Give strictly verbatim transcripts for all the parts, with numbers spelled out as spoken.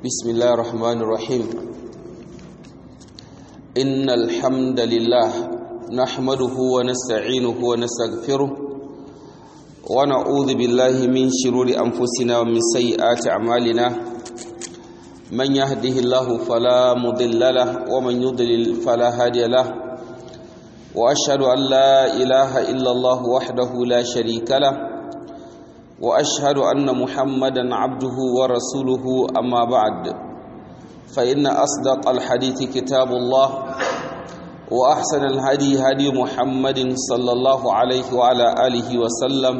بسم الله الرحمن الرحيم إن الحمد لله نحمده ونستعينه ونستغفره ونعوذ بالله من شرور أنفسنا ومن سيئات أعمالنا من يهده الله فلا مضل له ومن يضلل فلا هادي له وأشهد أن لا إله إلا الله وحده لا شريك له وأشهد أن محمدًا عبده ورسوله أما بعد فإن أصدق الحديث كتاب الله وأحسن الهدي هدي محمد صلى الله عليه وعلى آله وسلم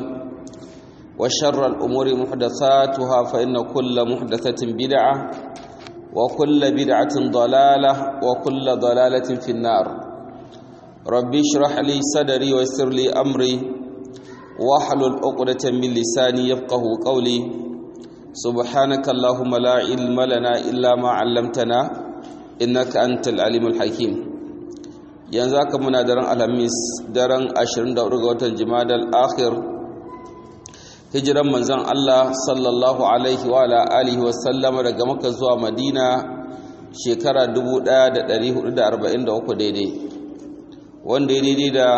وشر الأمور محدثاتها فإن كل محدثة بدعة وكل بدعة ضلالة وكل ضلالة في النار ربي اشرح لي صدري ويسر لي أمري واحلل عقدة من لساني يفقهوا قولي سبحانك اللهم لا علم لنا إلا ما علمتنا إنك أنت العليم الحكيم yanzu aka muna daren alhamis daren ashirin da hudu ga watan jimadal akhir hijiran manzon Allah sallallahu alaihi wa ala alihi wa sallama daga Makka zuwa Madina shekara dubu ɗaya da ɗari hudu da arba'in da uku daidai wanda ya daidai da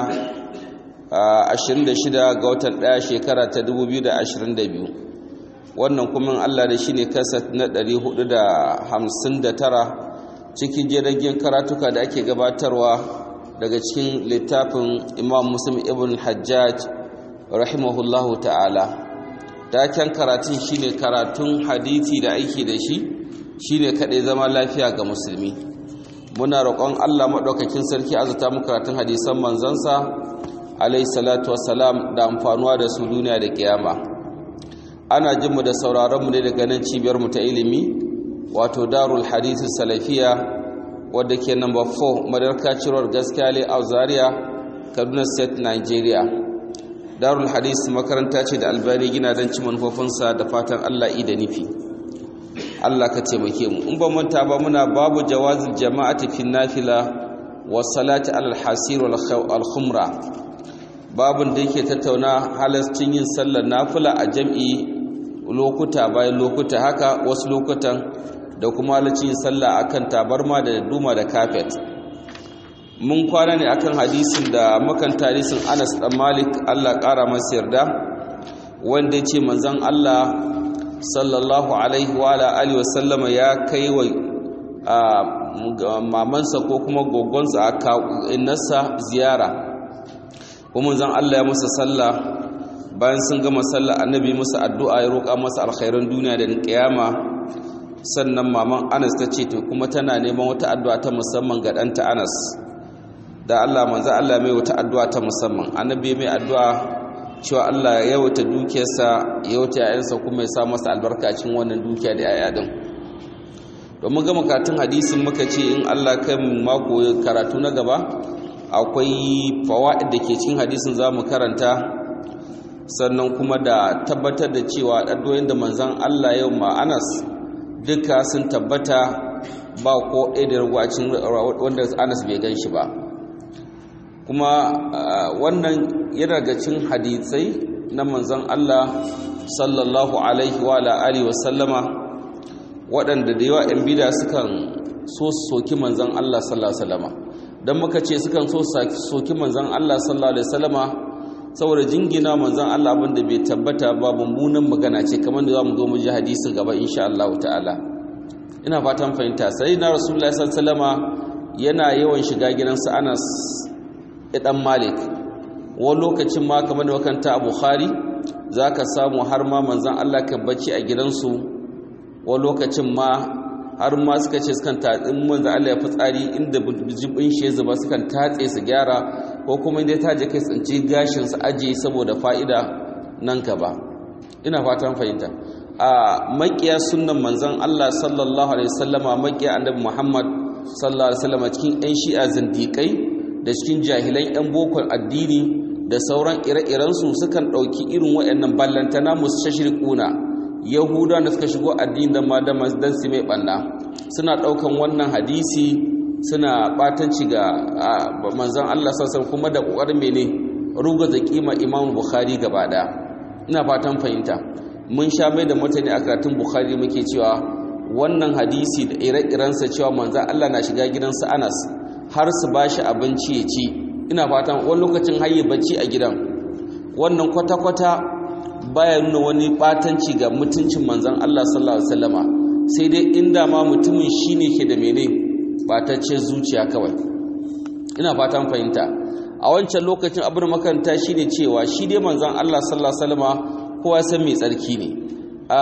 ashirin da shida ga watan ɗaya shekara ta dubu biyu da ashirin da biyu wannan kuma Allah da shi ne kasat na ɗari hudu da hamsin da tara cikin jiragen karatuka da ake gabatarwa daga cikin littafin Imam Muslim ibn Hajjaj rahimahullahu ta'ala taken karatun shine karatun hadisi da aiki da shi shine kadai zama lafiya ga musulmi muna roƙon Allah madaukakin sarki azuta mu karatun hadisan manzansa alayhi salatu wassalam da amfanuwa da su duniya da kiyama ana jin mu da sauraron mu ne daga nan cibiyar mu ta ilimi wato Darul Hadith Salafiya wadda ke number four Madarka Cirwar Gaskiya a Zaria Kaduna State Nigeria Darul Hadith makaranta ce da Albani gina don ci manufofinsa da fatan Allah i da nufi Allah ka taimake mu in ba manta ba muna babu jawazil jama'ati fi nafila wa salati alal hasir wal khumra babun da yake tattauna halascin yin sallar nafila a jam'i lokuta bayan lokuta haka wasu lokutan da kuma halascin yin sallah akan tabarma da duma da kafet mun kwana ne akan hadisin da makanta hadisin Anas dan Malik Allah ƙara masa yarda wanda yace manzon Allah sallallahu alaihi wa alihi wa sallama ya kai wa mamansa ko kuma gogonsa aka innasa ziyara kuma zan Allah ya musa sallah bayan sun gama sallah annabi musa addu'a ya roƙa masa alkhairan duniya da kiyama sannan maman Anas ta ce to kuma tana neman wata addu'a ta musamman ga ɗanta Anas da Allah manzo Allah mai wata addu'a ta musamman annabi mai addu'a cewa Allah ya yawaita dukiyarsa ya yawaita yayansa kuma ya sa masa albarka cikin wannan dukiya da yaya din domin gama karatun hadisin muka ce in Allah kai mako karatu na gaba akwai fawaid da ke cikin hadisin zamu karanta sannan kuma da tabbatar da cewa addu'o'in da manzon Allah yau ma Anas duka sun tabbata ba ko ɗaya da ragwacin wanda Anas bai gan shi ba kuma wannan yana daga cikin hadisai na manzon Allah sallallahu alaihi wa alihi wa sallama waɗanda da yawa 'yan bida sukan so soki manzon Allah sallallahu alaihi wa sallama dan muka ce sukan so soki manzon Allah sallallahu alaihi wasallama saboda jingina manzon Allah abinda bai tabbata ba mummunan magana ce kamar da zamu zo mu ji hadisin gaba insha Allah ta'ala ina fatan fahimta sai na rasulullahi sallallahu alaihi wasallama yana yawan shiga gidansa Anas dan Malik wani lokacin ma kamar da wakanta a Bukhari zaka samu har ma manzon Allah kan bacci a gidansu wani lokacin ma har ma suka ce sukan tatsin manzo Allah ya fitsari inda jibin shi zuba sukan tatse su gyara ko kuma inda ta je kai tsinci gashin su aje saboda fa'ida nan gaba ina fatan fahimta a makiya sunnan manzon Allah sallallahu alaihi wasallama makiya annabi Muhammad sallallahu alaihi wasallama cikin ɗan shi'a zindiƙai da cikin jahilan ɗan bokon addini da sauran ire-iren su sukan ɗauki irin waɗannan ballantana mustashriquna yahuda da suka shigo addini da madama dan su mai banna suna daukan wannan hadisi suna batanci ga manzon Allah sallallahu kuma da kokarin mene ruga da kima Imam Bukhari gaba daya ina fatan fahimta mun sha mai da mutane a karatun Bukhari muke cewa wannan hadisi da ire-irensa cewa manzan Allah na shiga gidansa Anas har su ba shi abinci ya ci, ina fatan wani lokacin haye bacci a gidan, wannan kwata-kwata baya nuna wani batanci ga mutuncin manzan Allah sallallahu alaihi wasallama, sai dai inda ma mutumin shine ke da mene batacce zuciya kawai. Ina fatan fahimta. A wancan lokacin abin makaranta shine cewa shi dai manzan Allah sallallahu alaihi wasallama kowa san mai tsarki ne. a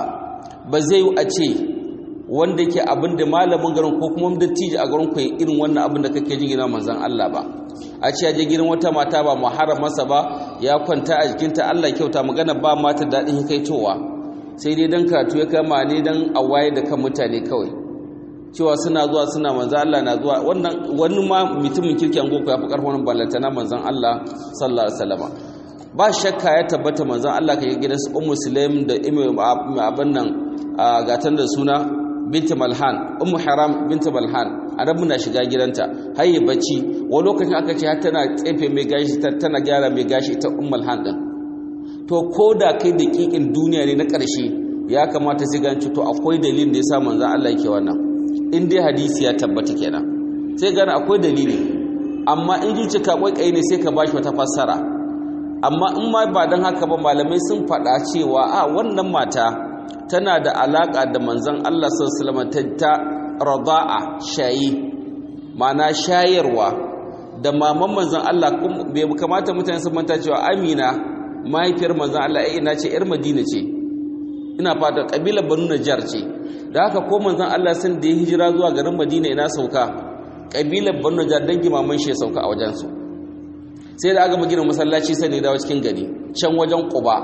ba zai yi a ce wanda ke abin da malamin garin ko kuma dattijo a garin ku irin wannan abin da kake jin gina manzan Allah ba, a ce je gidan wata mata ba muharram masa ba ya kwanta a jikinta, Allah kyauta, magana ba mata daɗin kaitowa, sai dai dan karatu ya kama ne dan awaye da kan mutane kawai cewa suna zuwa suna manzan Allah na zuwa, wannan wani ma mutumin kirki an goko ya fi karfin ballantana manzan Allah sallallahu alaihi wasallam. Ba shakka ya tabbata manzan Allah kai gidan su Ummu Sulaim da abin nan gatan da suna binti Malhan, Ummu Haram binti Malhan, annabi na shiga gidanta haye bacci, wani lokacin aka ce har tana tsefe mai gashi, tana gyara mai gashi ita Ummu Malhan din. To ko da kai da kikin duniya ne na ƙarshe ya kamata sai ganci to akwai dalilin da yasa manzan Allah yake wannan, in dai hadisi ya tabbata kenan sai gane akwai dalili, amma in ji ka kai ne sai ka bashi wata fassara. Amma in ma ba don haka ba, malamai sun faɗa cewa a wannan mata tana da alaƙa da manzan Allah sallallahu alaihi wasallam ta rada'a, shayi, ma'ana shayarwa da maman manzan Allah. Bai kamata mutane su manta cewa Amina mahaifiyar manzan Allah ai ina ce yar Madina ce, ina fata kabilar Banu Najjar ce, da haka ko manzan Allah sun da ya hijira zuwa garin Madina ina sauka kabilar Banu Najjar dangi maman shi ya sauka a wajen su, sai da aka magina masallaci sai ne dawo cikin gari can wajen Quba,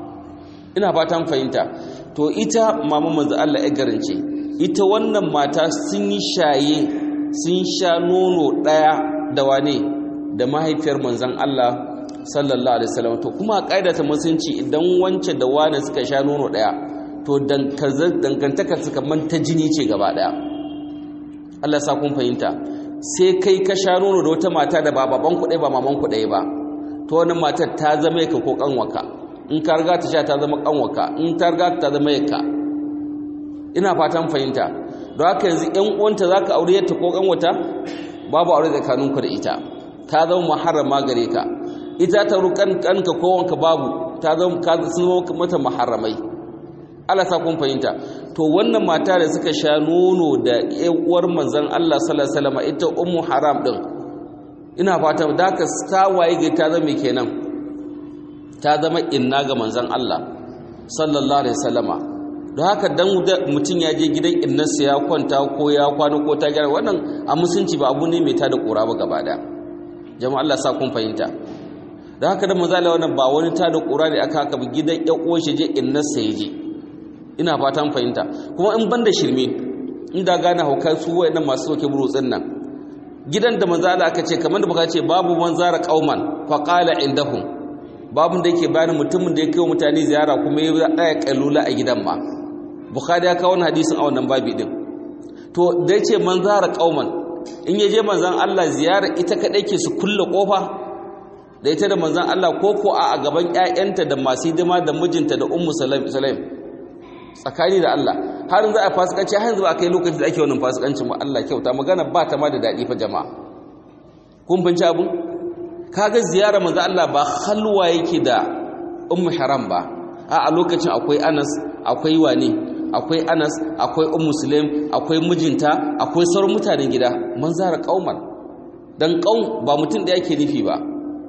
ina fatan fahimta. To ita maman manzan Allah ya garince, ita wannan mata sun yi shaye, sun sha nono daya da wane da mahaifiyar manzan Allah sallallahu alaihi wasallam. To kuma kaida ta musulunci idan wance da wane suka sha nono daya to dangantakar su kaman ta jini ce gaba daya. Allah sa kun fahimta. Sai kai ka sha nono da wata mata da ba baban ku ba maman ku ba, to wannan matar ta zama ka ko kanwaka, in ka riga ta sha ta zama kanwaka, in ta riga ta zama yakka. Ina fatan fahimta. Don haka yanzu ƴan uwanta zaka aure ta ko kanwata, babu aure tsakaninku da ita, ta zama muharrama gare ka. Ita ta rukan kanka ko wanka babu, ta zama ka zama mata muharramai. Allah sa kun fahimta. To wannan mata da suka sha nono da uwar manzon Allah sallallahu alaihi wasallam, ita Ummu Haram din, ina fata da ka ta waye ga ta zama kenan, ta zama inna ga manzon Allah sallallahu alaihi wasallama. Don haka dan mutum ya je gidan innarsa ya kwanta ko ya kwana ko ta gyara, wannan a musunci ba abu ne mai tada kura ba gaba daya. Jama'a Allah sa kun fahimta. Da haka da mazala wannan ba wani tada kura ne aka haka gidan ƴan uwan shi je innarsa ya je, ina fatan fahimta. Kuma in banda shirme, inda gane hauka su wayannan masu soke burutsin nan, gidan da mazala aka ce kamar da baka ce babu manzara qauman fa qala indahum, babun da yake bayanin mutumin da ya kai wa mutane ziyara kuma ya tsaya kalula a gidan ma. Bukhari ya kawo wannan hadisin a wannan babi din. To da yace manzara qauman, in yaje manzan Allah ziyara ita kadai ke su kulle kofa da ita da manzan Allah, ko ko a gaban ƴaƴanta da masu hidima da mijinta da ummu sulaim tsakani da Allah har yanzu a fasikanci, har yanzu ba kai lokacin da ake wannan fasikancin ba. Allah kyauta, magana ba ta ma da dadi fa jama'a. Kun binci abun? Kaga ziyara manzan Allah ba halwa yake da ummu haram ba, a a lokacin akwai Anas, akwai wani, akwai Anas, akwai ummu sulaim, akwai mijinta, akwai sauran mutanen gida. Manzara qauman, dan qaum ba mutum da yake nufi ba.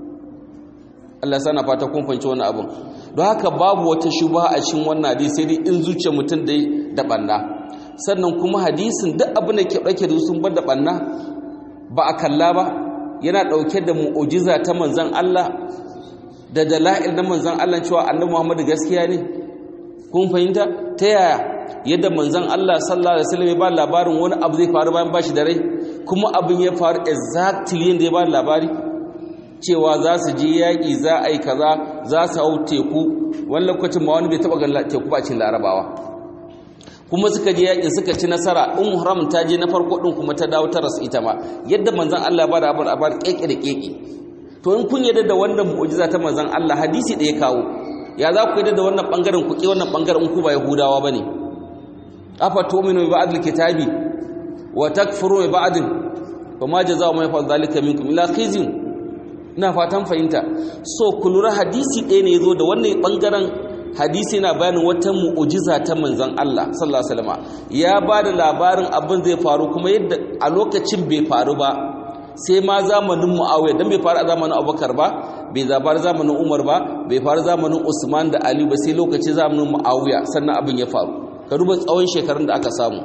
Allah sana fata kun fahimci wannan abun. Don haka babu wata shubha a cikin wannan hadisi, sai dai in zuciyar mutum dai da banna. Sannan kuma hadisin duk abin da ke dauke da sun bar da banna ba a kalla ba, yana dauke da mu'jiza ta manzon Allah da dalail na manzon Allah cewa Annabi Muhammad gaskiya ne. Kun fahimta ta yaya yadda manzon Allah sallallahu alaihi wasallam ya ba labarin wani abu zai faru bayan bashi da rai, kuma abin ya faru exactly yadda ya ba labari cewa za su je yaƙi, za a yi kaza, za su hau teku. Wani lokacin ma wani bai taɓa gan teku ba cikin larabawa, kuma suka je yaƙin suka ci nasara. in haram ta je na farko ɗin kuma ta dawo ta rasu ita ma, yadda manzan Allah ba da abin abar ƙeƙe da ƙeƙe. To in kun yadda da wannan mu'jiza ta manzan Allah, hadisi ɗaya kawo, ya za ku yadda da wannan ɓangaren ku ƙi wannan ɓangaren ku ba Yahudawa ba ne? afa tu'minu bi ba'd al-kitabi wa takfuru bi ba'd fama jazaa'u man yaf'al dhalika minkum illa khizyun. ina fatan fahimta. So kulura hadisi ɗaya ne yazo da wannan bangaren hadisi na bayanin wata mu'ujiza ta manzon Allah sallallahu alaihi wasallam ya bada labarin abin zai faru kuma yadda a lokacin bai faru ba sai ma zamanin Muawiya dan bai faru a zamanin Abubakar ba, bai zabar zamanin Umar ba, bai faru zamanin Usman da Ali ba, sai lokacin zamanin Muawiya sannan abin ya faru. Ka duba tsawon shekarun da aka samu,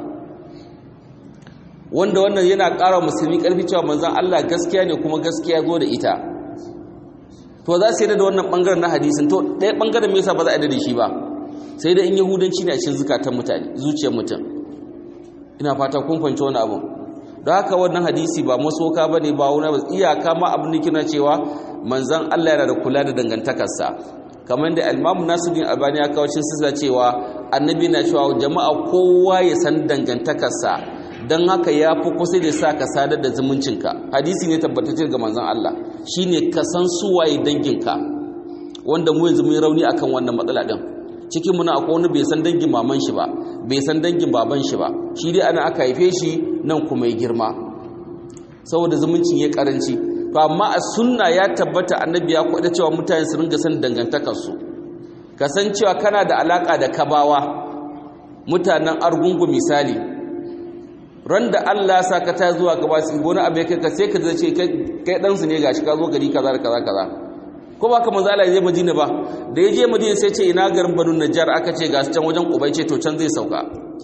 wanda wannan yana ƙara musulmi ƙarfi cewa manzon Allah gaskiya ne kuma gaskiya zo da ita. To za su yi da wannan bangaren na hadisin, to ɗaya bangaren me yasa ba za a yi da shi ba, sai da in yahudanci ne a cikin zukatan mutane, zuciyar mutum. Ina fata kun fahimci wani abu. Don haka wannan hadisi ba masoka bane, ba wani iyaka ma abin da kina cewa manzon Allah yana da kula da dangantakarsa. Kamar da Imam Nasiruddin Albani ya kawo cikin sisa cewa annabi na cewa jama'a kowa ya san dangantakarsa, don haka ya fi kusa da sa ka sadar da zumuncinka. Hadisi ne tabbatacce ga manzon Allah shine ka san suwaye danginka, wanda mu yanzu mun rauni akan wannan matsala din. Cikin mu na akwai wani bai san dangin maman shi ba, bai san dangin baban shi ba, shi dai ana aka haife shi nan kuma ya girma saboda zumuncin ya karanci. To amma a sunna ya tabbata annabi ya kwada cewa mutane su ringa san dangantakar su, kasancewa kana da alaka da kabawa, mutanen Argungu misali, ran da Allah ya saka ta zuwa gaba su gona abai kai ka sai ka zace kai dan su ne gashi ka zo gari kaza kaza kaza, ko ba ka manzo Allah ya je Madina ba, da ya je Madina sai ce ina garin Banu Najjar, aka ce ga can wajen Qubai, ce to can zai sauka.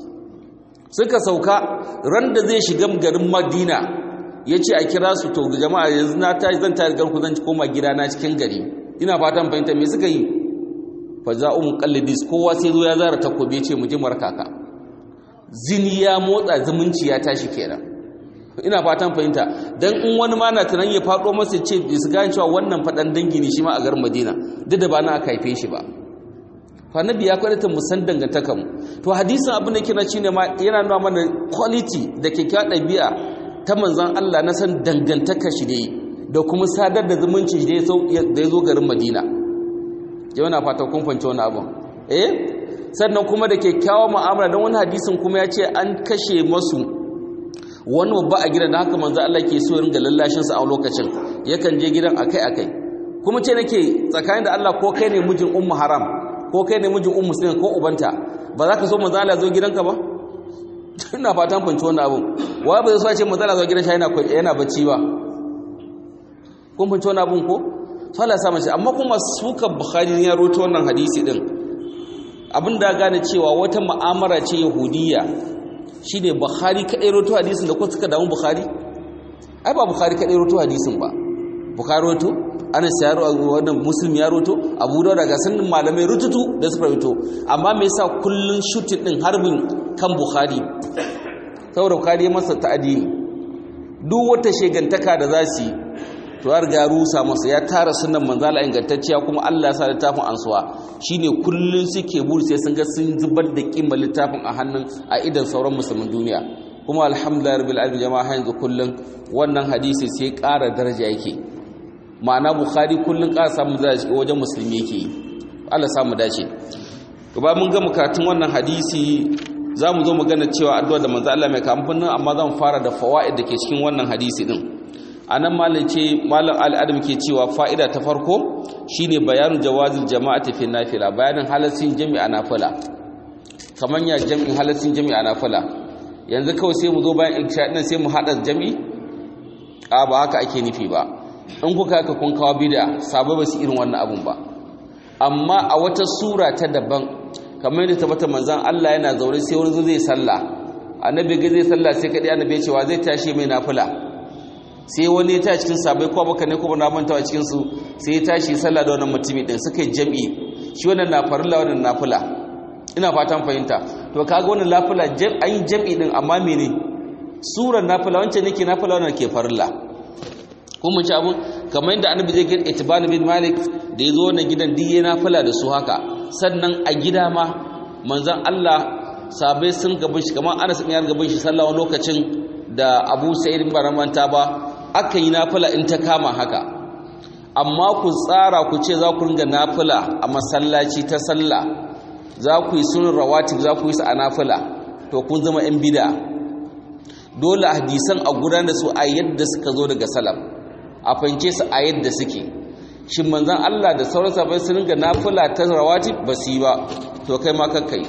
Suka sauka, ran da zai shiga garin Madina yace a kira su, to jama'a yanzu na tashi zan tashi garku zan koma gida na cikin gari. Ina fatan fahimta me suka yi, fa za'u muqallidis, kowa sai zo ya zara takobi ce mu ji markaka. Zini ya motsa, zumunci ya tashi kenan. Ina fatan fahimta. Dan in wani ma na tunan ya fado masa ce su gane cewa wannan fadan dangi ne shi ma a garin Madina, duk da ba na aka haife shi ba. Fa nabi ya kwadata mu san dangantakar mu. To hadisin abin da kina shine ma yana nuna mana quality da kyakkyawar ɗabi'a ta manzon Allah na san dangantakar shi ne da kuma sadar da zumunci da ya zo garin Madina. Jama'a na fata kun fahimci wannan abin. Eh? Sannan kuma da kyakkyawar mu'amala, don wani hadisin kuma ya ce an kashe masu wani babba a gidan, da haka manzo Allah ke so ya ringa lallashin sa a lokacin, yakan je gidan akai akai. Kuma ce nake tsakanin da Allah, ko kai ne mijin ummu haram, ko kai ne mijin ummu muslim, ko ubanta, ba za ka so manzo Allah zo gidanka ba? Ina fatan fanci wannan abu. Wai ba zai so a ce manzo Allah zo gidan shi yana yana bacci ba? Kun fanci wannan abun ko? So Allah ya sa mace, amma kuma suka Bukhari ya rawaito wannan hadisi din. Abin da gane cewa wata mu'amara ce Yahudiyya, shi ne Bukhari kaɗai roto hadisin da kuka suka damu Bukhari? Ai ba Bukhari kaɗai roto hadisin ba. Bukhari roto, Anas ya roto, wannan Muslim ya roto, Abu Dawud daga sanin malamai rututu da suka roto. Amma me yasa kullun shooting din harbin kan Bukhari? Saboda Bukhari ya masa ta'adi. Duk wata shegantaka da za su yi, to har ga rusa masa, ya tara sunan manzala ingantacciya, kuma Allah ya sa littafin ansuwa. Shine kullun suke buri sai sun ga sun zubar da kimar littafin a hannun a idan sauran musulmin duniya. Kuma alhamdulillah rabbil alamin jama'a yanzu kullun wannan hadisi sai ƙara daraja yake. Ma'ana Bukhari kullun ƙara samu daraja wajen musulmi yake. Allah samu dace. Gaba mun ga mukatun wannan hadisi, zamu zo magana cewa addu'a da manzo Allah mai kamfanin, amma zan fara da fawaid da ke cikin wannan hadisi din. Anan malam ce malam al-adam ke cewa fa'ida ta farko shine bayanu jawazil jama'ati fi nafila, bayanin halaccin jami'a nafila. Kaman ya jami'in halaccin jami'a nafila, yanzu kawai sai mu zo bayan isha din sai mu hada jami'i, a ba haka ake nufi ba. In kuka haka kun kawo bid'a, sabo ba su irin wannan abun ba. Amma a wata sura ta daban, kamar yadda tabbata manzon Allah yana zaure sai wani zo zai sallah, annabi ga zai sallah sai kadai annabi ya ce wa zai tashi mai nafila. Sai wani ya tashi cikin sabai, ko baka ne ko ba mantawa cikin su, sai ya tashi sallah da wannan mutumi din, suka yi jami'i, shi wannan na farilla wannan nafila. Ina fatan fahimta. To kaga wannan nafila an yi jami'i din, amma mene surar nafila wancan nake nafila wannan ke farilla. Ko mun ci abun kamar yadda annabi zai gina Itban bin Malik da yazo wannan gidan diye nafila da su haka. Sannan a gida ma manzon Allah sabai sun gaban shi, kamar Anas bin ya gaban shi sallah wani lokacin da Abu Sa'id bin Baramanta ba, aka yi nafila in ta kama haka. Amma ku tsara ku ce za ku ringa nafila a masallaci ta sallah, za ku yi sunan rawatib, za ku yi su a nafila, to kun zama yan bid'a dole hadisan a gudanar da su a yadda suka zo daga salaf a fahimce su a yadda suke shin manzon Allah da sauran sahabbai sun ringa nafila ta rawatib ba su yi ba to kai ma kakkai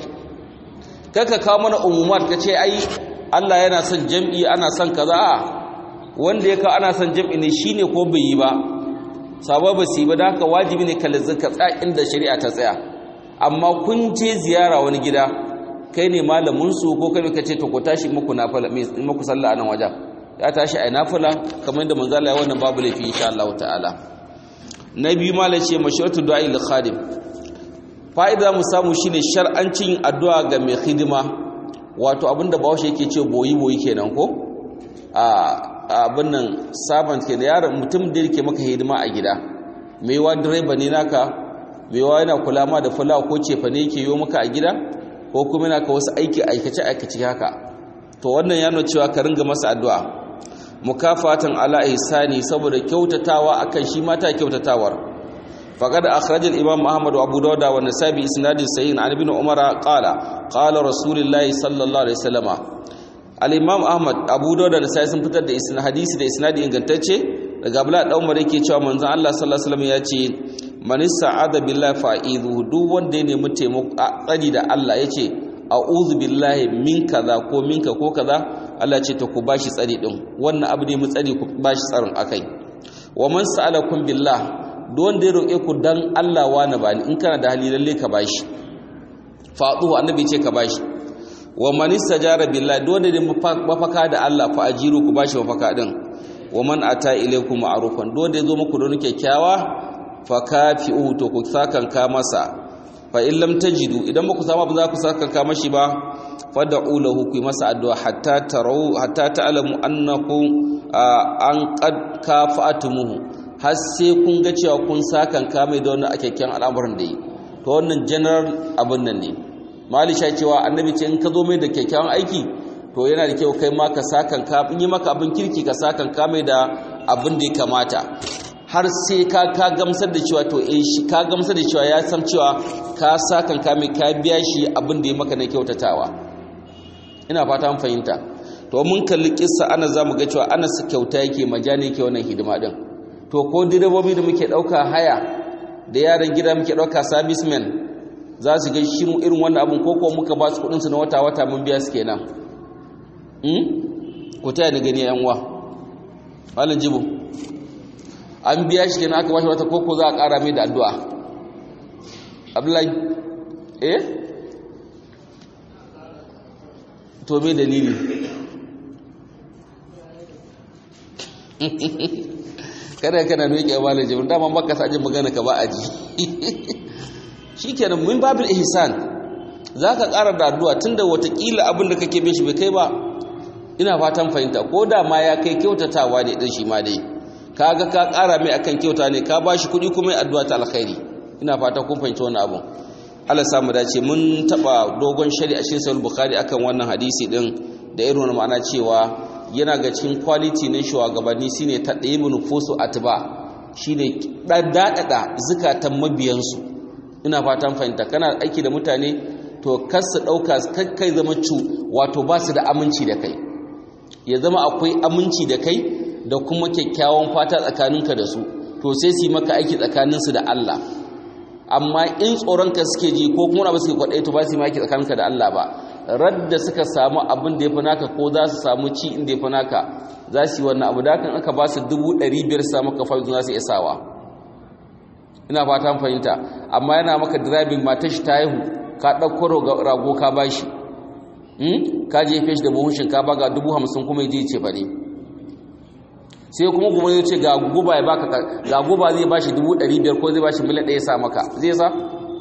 kaka kawo mana umumat kace ai Allah yana son jam'i ana son kaza wanda ya kawo ana son jam'i ne shine ko bai yi ba sabo ba su yi ba da haka wajibi ne kallazin ka tsaya inda shari'a ta tsaya amma kun je ziyara wani gida kai ne malamin su ko kai kace to ko tashi muku nafila muku sallah anan wajen ya tashi ai nafila kamar yadda manzo Allah ya wannan babu laifi insha Allah ta'ala na biyu malai ce mashrutu du'a lil khadim fa'ida mu samu shine shar'ancin addu'a ga mai hidima wato abinda bawo yake ce boyi boyi kenan ko a abin nan servant kenan yaron mutum da yake maka hidima a gida maiwa direba ne naka maiwa yana kula ma da fulawa ko cefa ne yake yo maka a gida ko kuma yana ka wasu aiki aikace aikace haka to wannan ya nuna cewa ka ringa masa addu'a mukafatan ala ihsani saboda kyautatawa akan shi mata kyautatawar faqad akhraj al-imam ahmad wa abu dawud wa nasa'i bi isnad sahih an ibn umara qala qala rasulullah sallallahu alaihi wasallam al-imam ahmad abu dawud da nasa'i sun fitar da isnad hadisi da isnadi ingantacce daga abdullah dan umar yake cewa manzon Allah sallallahu alaihi wasallam ya ce man sa'ada billahi fa'iduhu duk wanda ya nemi taimako tsari da Allah yace a'udhu billahi min kaza ko minka ko kaza Allah ce ta ku bashi tsari din wannan abu ne mu tsari ku bashi tsarin akai wa man sa'alakum billah duk wanda ya roke ku dan Allah wani bani in kana da hali lalle ka bashi fa'duhu annabi ce ka bashi wa man istajara billahi duk wanda ya mafaka da Allah fa ajiru ku bashi mafaka din wa man ata ilaykum ma'rufan duk wanda ya zo muku don kyakkyawa fa kafi'u to ku sakan ka masa fa in lam tajidu idan ba ku samu ba za ku sakan ka mashi ba fad'u lahu ku masa addu'a hatta tarau hatta ta'lamu annakum an qad kafa'tumuhu har sai kun ga cewa kun sakan ka mai da wannan akekkan al'amuran da yi to wannan general abin nan ne malisha cewa annabi ce in ka zo mai da kyakkyawan aiki to yana da kyau kai ma ka sakan ka in yi maka abin kirki ka sakan ka mai da abin da ya kamata har sai ka ka gamsar da cewa to eh shi ka gamsar da cewa ya san cewa ka sakan ka mai ka biya shi abin da ya maka na kyautatawa ina fata an fahimta to mun kalli kissa ana zamu ga cewa ana su kyauta yake majani yake wannan hidima din to ko direbobi da muke dauka haya da yaran gida muke dauka servicemen za su ga shirin irin wannan abun ko ko muka ba su kudin su na wata wata mun biya su kenan hmm ko ta ni gani yan uwa malam jibo an biya shi kenan aka bashi wata koko za a kara mai da addu'a Abdullahi eh to me dalili kada kana noke malam jibo dama baka sa ajin magana ka ba aji shikenan mun babil ihsan zaka kara da addu'a tunda watakila abin da kake bin shi bai kai ba ina fatan fahimta ko da ma ya kai kyautatawa ne din shi ma dai kaga ka ƙara mai akan kyauta ne ka bashi kuɗi kuma addu'a ta alkhairi ina fata kun fahimci wannan abu Allah ya samu dace mun taba dogon shari'a cikin sahih bukhari akan wannan hadisi din da irin wannan ma'ana cewa yana ga cikin quality ne shugabanni shine ta ɗaya nufusu atba shine dadada zakatan mabiyansu ina fatan fahimta kana aiki da mutane to kar su dauka kai zama cu wato ba su da aminci da kai ya zama akwai aminci da kai da kuma kyakkyawan fata tsakaninka da su to sai su yi maka aiki tsakaninsu da Allah amma in tsoronka suke ji ko kuma ba suke kwaɗai to ba su yi maki tsakaninka da Allah ba radda suka samu abin da ya fi naka ko za su samu ci inda ya fi naka za su yi wannan abu da kan aka ba su dubu ɗari biyar su samu kafa za su iya sawa ina fata fahimta amma yana maka driving matar shi ta haihu ka ɗauko rago ka ba shi ka jefe shi da buhun shinkafa ga dubu hamsin kuma ya je ce fa ne sai kuma kuma ya ce ga guba ya baka ga guba zai bashi dubu ɗari biyar ko zai bashi miliyan ɗaya sa maka zai sa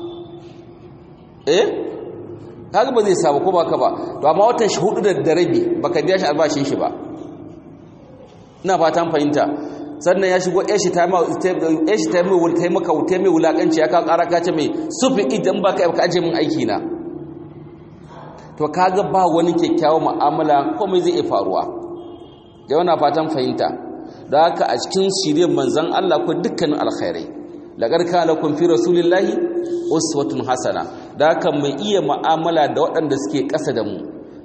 eh kaga ba zai sa ba ko baka ba to amma watan shi hudu da rabi baka biya shi albashin shi ba ina fatan fahimta sannan ya shigo yashi ta mai yashi ta mai wulkai maka wutai mai wulakanci ya ka ƙara ka ce mai sufi idan baka ka aje min aiki na to kaga ba wani kyakkyawan mu'amala komai zai iya faruwa da wannan fatan fahimta da haka a cikin shirye manzon Allah ko dukkanin alkhairai laqad kana lakum fi rasulillahi uswatun hasana da haka mai iya mu'amala da waɗanda suke ƙasa da mu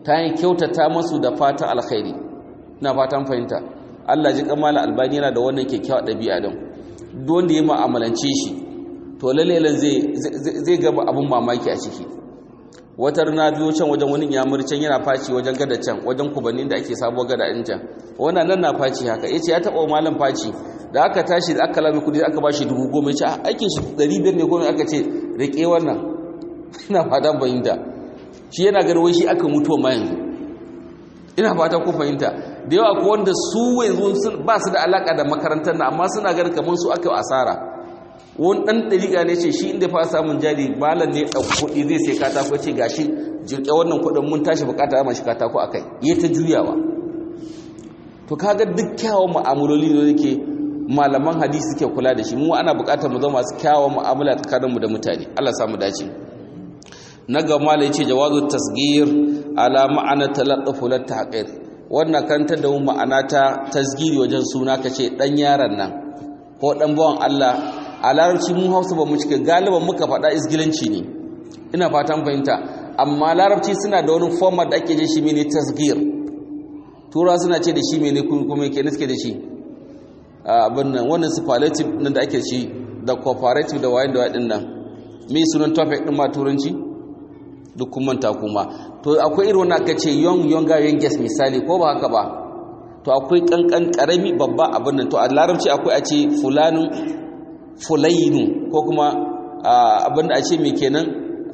ta yi kyautata masu da fatan alkhairi. Ina fatan fahimta. Allah ji kamala albani yana da wannan kyakkyawa ɗabi'a din. Duk wanda ya mu'amalance shi to lalle zai zai ga abun mamaki a ciki. Watar na biyo can wajen wani yamurcin yana faci wajen gada can wajen kubannin da ake sabuwar gada din can. Wannan nan na faci haka yace ya taba malam faci da aka tashi da aka lami kudi aka bashi dubu goma yace aikin shi ɗari biyar ne ko aka ce rike wannan. Ina fatan fahimta. Shi yana ganin wai shi aka mutuwa ma yanzu. Ina fata ku fahimta. Da yawa ko wanda su yanzu ba su da alaka da makarantar na amma suna ganin kamar su aka asara. Wani dan dariƙa ne ce shi inda fa samun jari balan ne da kuɗi zai sai katako ce gashi jirke wannan kuɗin mun tashi bukata ya mashi katako akai yayi ta juyawa. To kaga duk kyawun mu'amaloli da yake malaman hadisi suke kula da shi mu ana bukatar mu zama masu kyawun mu'amala tsakaninmu da mutane. Allah samu dace. Na gama da yace jawazu tasgir ala ma'ana talaqquf lat tahqir. Wannan kantar da mu ma'ana ta tasgiri wajen suna kace dan yaron nan ko dan bawan Allah. A larabci mun Hausa ba mu cike galiban muka faɗa isgilanci ne. Ina fatan fahimta. Amma larabci suna da wani format da ake je shi mene tasgir. Tura suna ce da shi mene kuma yake niske da shi. Abin nan wannan superlative nan da ake shi da comparative da wayan da wayan nan. Me sunan topic din ma turanci? Duk kun manta kuma. To akwai irin wannan aka ce young younger youngest misali ko ba haka ba. To akwai kankan karami babba abin nan to a larabci akwai a ce fulanun fulainu ko kuma abin da a ce me kenan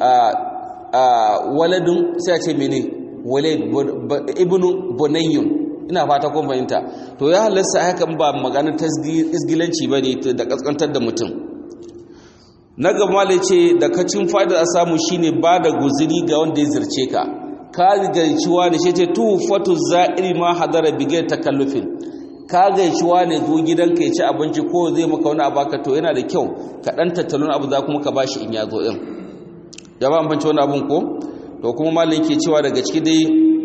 waladun sai a ce mene walad ibnu bunayyun. Ina fata kun fahimta. To ya halarsa hakan ba maganar tasgilanci bane da kaskantar da mutum. Na gaba da ce da kacin fa'ida a samu shine ba da guzuri ga wanda ya zirce ka ka gaiciwa ne shi ce tuhfatu za'iri ma hadara bigai takallufin. Ka gaiciwa ne zo gidanka ya ci abinci ko zai maka wani abaka to yana da kyau ka dan tattalon abu za kuma ka bashi in ya zo din. Jama'an banci wani abun ko to kuma malin ke cewa daga ciki dai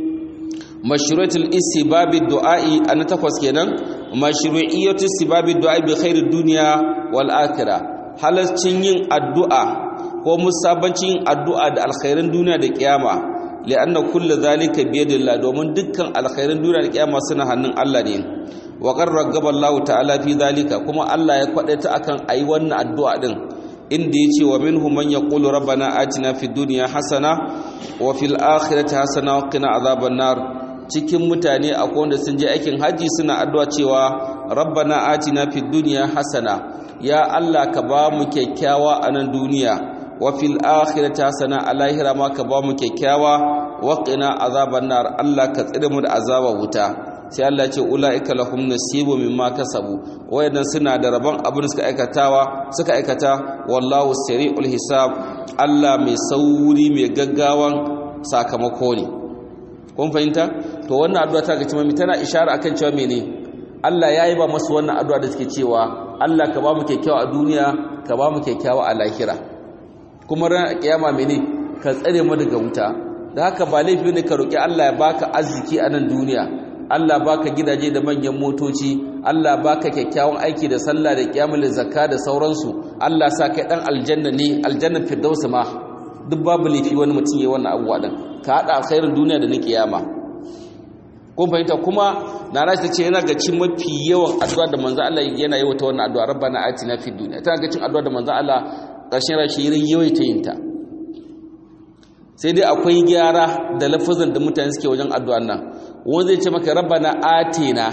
mashru'atul istibabi du'a'i an takwas kenan mashru'iyatul istibabi du'a'i bi khairid dunya wal akhirah. Halarcin yin addu'a ko musabancin yin addu'a da alkhairin duniya da kiyama li'anna kullu zalika bi yadillah domin dukkan alkhairin duniya da kiyama suna hannun Allah ne. Wa qarragaba Allah ta'ala fi zalika kuma Allah ya kwadaita akan ayi wannan addu'a din inda yace wa minhum man yaqulu rabbana atina fid dunya hasana wa fil akhirati hasana wa qina azaban nar. Cikin mutane akwai wanda sun je aikin haji suna addu'a cewa rabbana atina fid dunya hasana ya Allah ka ba mu kyakkyawa a nan duniya wa fil akhirati hasana a lahira ma ka ba mu kyakkyawa wa qina azaban nar Allah ka tsire mu da azaba wuta. Sai Allah ce ulaika lahum nasibu mimma kasabu wayannan suna da rabon abin suka aikatawa suka aikata wallahu sari'ul hisab Allah mai sauri mai gaggawan sakamako ne. Kun fahimta to wannan addu'a ta ga cewa tana ishara akan cewa mene Allah yayi ba masu wannan addu'a da suke cewa Allah ka ba mu kyakkyawa a duniya ka ba mu kyakkyawa a lahira kuma ran kiyama mene ka tsare mu daga wuta. Da haka ba laifi ne ka roki Allah ya baka arziki a nan duniya Allah baka gidaje da manyan motoci Allah baka kyakkyawan aiki da sallah da kiyamul zakka da sauransu Allah sa kai dan aljanna ne aljanna firdaus ma duk babu laifi wani mutum yayin wannan abuwa din ka hada alkhairin duniya da na kiyama. Kun fahimta kuma na rashi tace yana ga cin mafi yawan addu'a da manzo Allah yana yi wata wannan addu'a rabbana atina fid dunya tana ga cin addu'a da manzo Allah ƙarshen rashi yayi ta yin ta. Sai dai akwai gyara da lafazan da mutane suke wajen addu'an nan wanda zai ce maka rabbana atina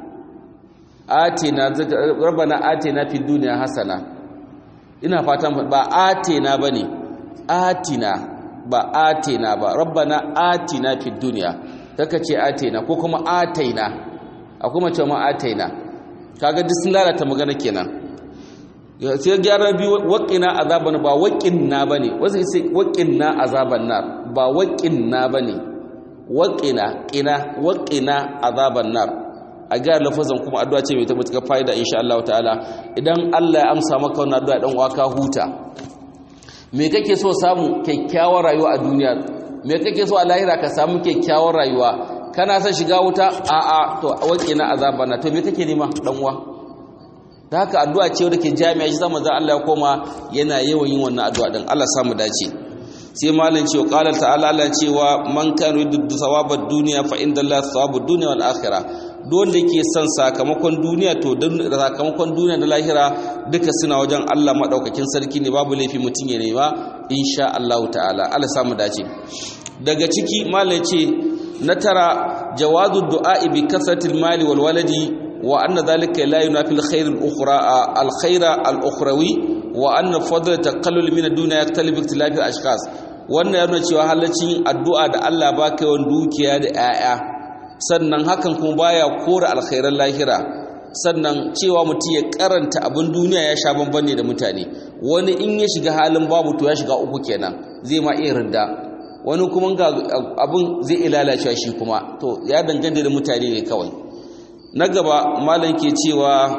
atina rabbana atina fid dunya hasana. Ina fatan ba atina bane atina ba atina ba rabbana atina fid dunya kaka ce atina ko kuma ataina akwai mace ma ataina kaga duk sun lalata magana kenan. Sai gyara biyu waqina azaban ba waqinna bane wasu sai waqinna azaban nar ba waqinna bane waqina qina waqina azaban nar. A ga lafazan kuma addu'a ce mai tabbata fa'ida insha Allah ta'ala idan Allah ya amsa maka wannan addu'a dan waka huta. Me kake so samu kyakkyawar rayuwa a duniya me kake so a lahira ka samu kyakkyawar rayuwa kana son shiga wuta a a to waqina azabana to me kake nema dan uwa. Da haka addu'a ce wadda ke jami'a shi zama za Allah ya koma yana yawan yin wannan addu'a din Allah samu dace. sai malam cewa qala ta'ala Allah cewa man kana yuridu thawabad dunya fa inda Allah thawabud dunya wal akhirah, don da yake son sakamakon duniya to sakamakon duniya da lahira duka suna wajen Allah madaukakin sarki ne, babu laifi mutun ya nema insha Allah ta'ala. Allah samu dace. Daga ciki malam ce na tara jawazu du'a bi kasratil mali wal waladi wa anna dhalika la yunafi al khair al ukhra al khaira al ukhrawi wa anna fadla taqallul min ad-dunya yaktalib ikhtilaf al-ashkhas. Wannan yana cewa halaccin addu'a da Allah baka yawan dukiya da 'ya'ya, sannan hakan kuma baya kore alkhairan lahira, sannan cewa mutum ya karanta abin duniya ya sha bamban ne da mutane. Wani in ya shiga halin babu to ya shiga uku kenan, zai ma iya ridda. Wani kuma ga abin zai ilalacewa shi kuma, to ya danganta da mutane ne kawai. Na gaba malam ke cewa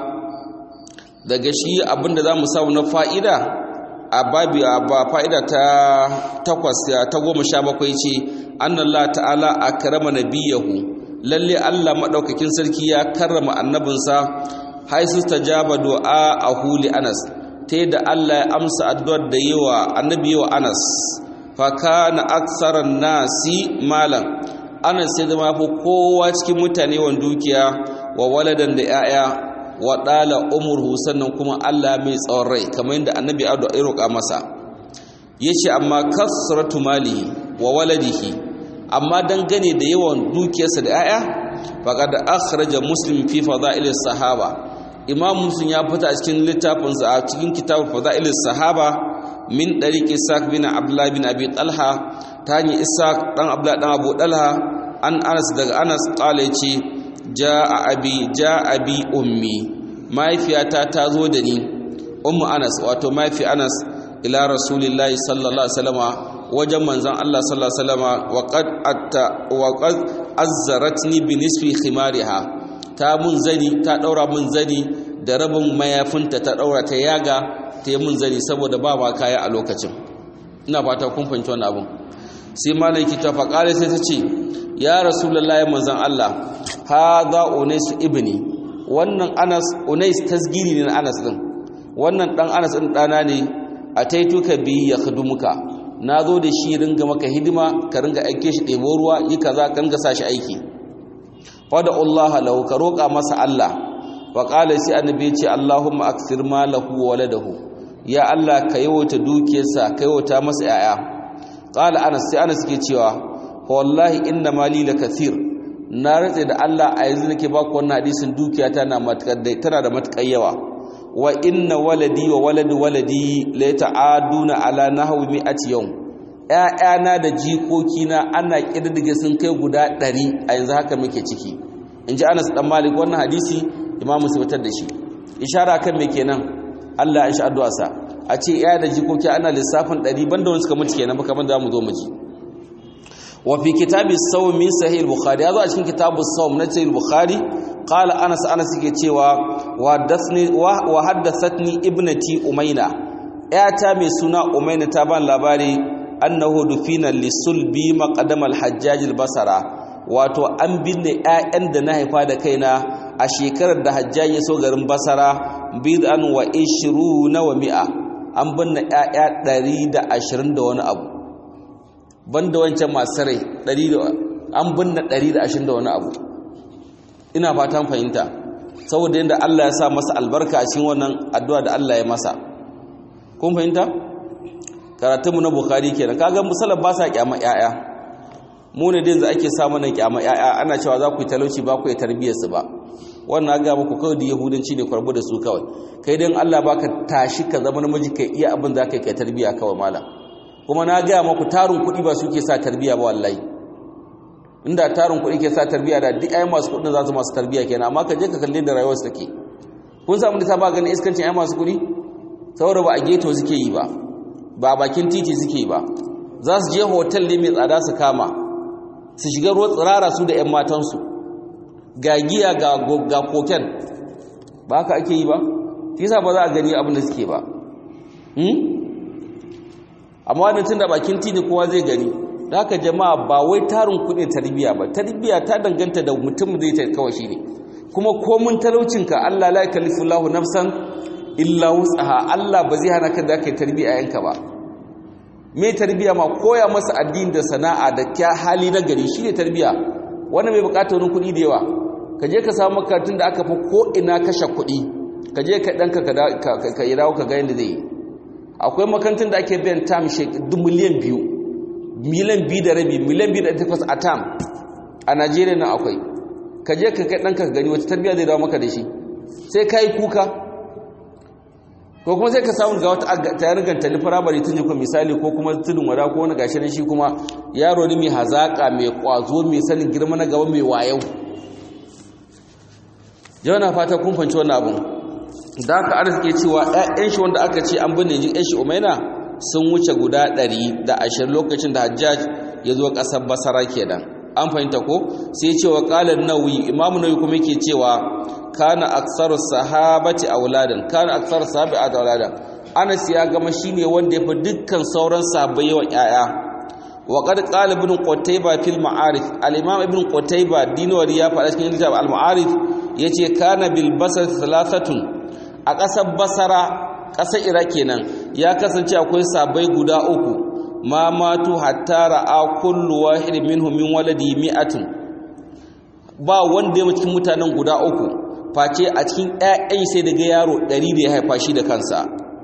daga shi abinda za mu samu na fa'ida a babi a ba fa'ida ta takwas ta goma sha bakwai ce annallahu ta'ala akrama nabiyahu, lalle Allah madaukakin sarki ya karrama annabinsa haisu tajaba du'a ahuli Anas, ta yadda Allah ya amsa addu'ar da yawa annabi yawa Anas, fa kana aktsaran nasi malan, Anas sai zama fa kowa cikin mutane wan dukiya wa waladan da 'ya'ya wa dala umurhu, sannan kuma Allah mai tsawon rai kamar yadda annabi ado ya roƙa masa. Yace amma kasratu malihi wa waladihi, amma dangane da yawan dukiyarsa da 'ya'ya faqad akhraja muslim fi fada'il sahaba, imam muslim ya fita a cikin littafinsa a cikin kitabul fada'il sahaba min dariqi Isaac bin Abdullah bin Abi Talha, ta hanyar Isaac dan Abdullah dan Abu Talha an Anas daga Anas qala yace ja'a abi ja'a bi ummi, mahaifiyata ta zo da ni, ummu Anas wato mahaifi Anas, ila rasulillahi sallallahu alaihi wasallam, wajen manzon Allah sallallahu alaihi wasallam, wa qad atta wa qad azzaratni bi nisfi khimariha, ta mun zani ta daura mun zani da rabin mayafinta, ta daura ta yaga ta yi mun zani saboda ba ba kaya a lokacin. Ina fata kun fahimci wannan abun. Sai malaki ta faqale sai ta ce ya rasulullahi manzon Allah, hadha unais ibni, wannan Anas, unais tasgiri ne na Anas din, wannan dan Anas din dana ne, ataituka bi yakhdumuka, nazo da shi ringa maka hidima, ka ringa aike shi ɗebo ruwa, yi kaza, kan ga sashi aiki. Fada Allah lahu, ka roƙa masa Allah. Wa qala sai annabi ce Allahumma akthir malahu wa waladahu, ya Allah ka yawata dukiyarsa, ka yawata masa yaya. Qala Anas, sai Anas ke cewa wallahi inna mali lakathir, na ratse da Allah a yanzu nake ba ku wannan hadisin, dukiya tana matakar dai tana da matakar yawa. Wa inna waladi wa waladu waladi la ta'aduna ala nahwi mi'ati yawm, ƴaƴana da jikokina ana kididdige sun kai guda ɗari a yanzu haka muke ciki. Inji Anas dan Malik, wannan hadisi Imam Muslim fitar da shi. Ishara kan me kenan? Allah ya shi addu'a sa. A ce ƴaƴa da jikoki ana lissafin ɗari banda wanda suka mutu kenan, baka banda mu zo mu ji. Wa fi kitabi as-sawm min sahih al-Bukhari, yazo a cikin kitabu as-sawm na sahih al-Bukhari, qala Anas Anas yake cewa wa hadathni wa haddathatni ibnati Umayna, ƴata mai suna Umayna ta ban labari annahu dufina lisulbi maqdam al-Hajjaj al-Basra, wato an binne ƴaƴan da na haifa da kaina a shekarar da Hajjaj ya so garin Basra, bid'an wa ishruna wa mi'a, an binne ƴaƴa ɗari da ashirin da wani abu, banda wancan masu rai an binne ɗari da ashirin da wani abu. Ina fatan fahimta, saboda yadda Allah ya sa masa albarka a cikin wannan addu'a da Allah ya masa. Kun fahimta? Karatunmu na Bukhari kenan, kaga musallan ba sa kyama ƴaƴa. Mu ne dai ake sa mana kyama ƴaƴa, ana cewa za ku yi talauci ba ku yi tarbiyyar su ba. Wannan ga muku kawai da yahudanci ne, kwarbu da su kawai. Kai dan Allah baka tashi ka zama namiji kai iya abin da kai kai tarbiyya kawai malam. Kuma na ga muku tarin kuɗi ba suke sa tarbiyya ba wallahi. Inda tarin kuɗi ke sa tarbiyya da duk ayyukan masu kuɗin za su masu tarbiyya kenan, amma ka je ka kalle da rayuwar su take. Kun samu da ta ba ganin iskancin ayyukan masu kuɗi? Saboda ba a geto suke yi ba, ba a bakin titi suke yi ba. Za su je hotel ne mai tsada su kama, su shiga ruwa tsirara su da 'yan matansu, ga giya ga ga koken, ba haka ake yi ba? Shi yasa ba za a gani abin da suke ba. Hmm? Amma wannan tun da bakin titi kowa zai gani. Da haka jama'a ba wai tarin kuɗin tarbiyya ba, tarbiyya ta danganta da mutum zai ta kawai shine. Kuma komun talaucinka Allah la yakallifu Allahu nafsan illa wus'aha, Allah ba zai hana ka da kai tarbiyya yanka ba. mai tarbiya ma koya masa addini da sana'a da kya hali na gari shine tarbiya. Wannan bai bukata wani kuɗi da yawa, ka je ka samu makarantun da aka fi ko ina kashe kuɗi, ka je ka ɗanka ka yi rawo ka ga yadda zai yi. Akwai makarantun da ake biyan tam shekaru miliyan biyu miliyan biyu da rabi miliyan biyu da takwas a tam a Najeriya nan akwai. Ka je ka kai ɗanka ka gani wata tarbiya zai dawo maka da shi, sai ka yi kuka. Ko kuma sai ka samu ga wata tayar gantali firamare tun jikon misali, ko kuma tudun wada ko wani gashi shi kuma yaro ne mai hazaƙa mai ƙwazo mai sanin girma na gaba mai wayau. Yau na fata kun fanci wannan abin. Da aka arziki cewa ‘ya'yan shi wanda aka ce an binne jin ‘yan shi Umaina sun wuce guda ɗari da ashirin lokacin da Hajjaj ya zo ƙasar Basara kenan. An fahimta ko? Sai cewa ƙalar Nawawi, Imamu Nawawi kuma yake cewa kana aksaru sahabati auladan kana aksaru sahabi auladan. Anas ya gama shine wanda yafi dukkan sauran sahabbai yawan ‘ya'ya. Wa qad qala ibn Qutayba fil Ma'arif, al-Imam ibn Qutayba dinawari ya faɗa cikin kitab al-Ma'arif yace kana bil basar thalathatun, a ƙasar Basara ƙasar Iraq kenan ya kasance akwai sabai guda uku ma matu hatta ra'a kullu wahid minhum min waladi mi'atun, ba wanda ya cikin mutanen guda uku face a cikin ƴaƴan sai daga yaro ɗari da ya haifa shi da kansa.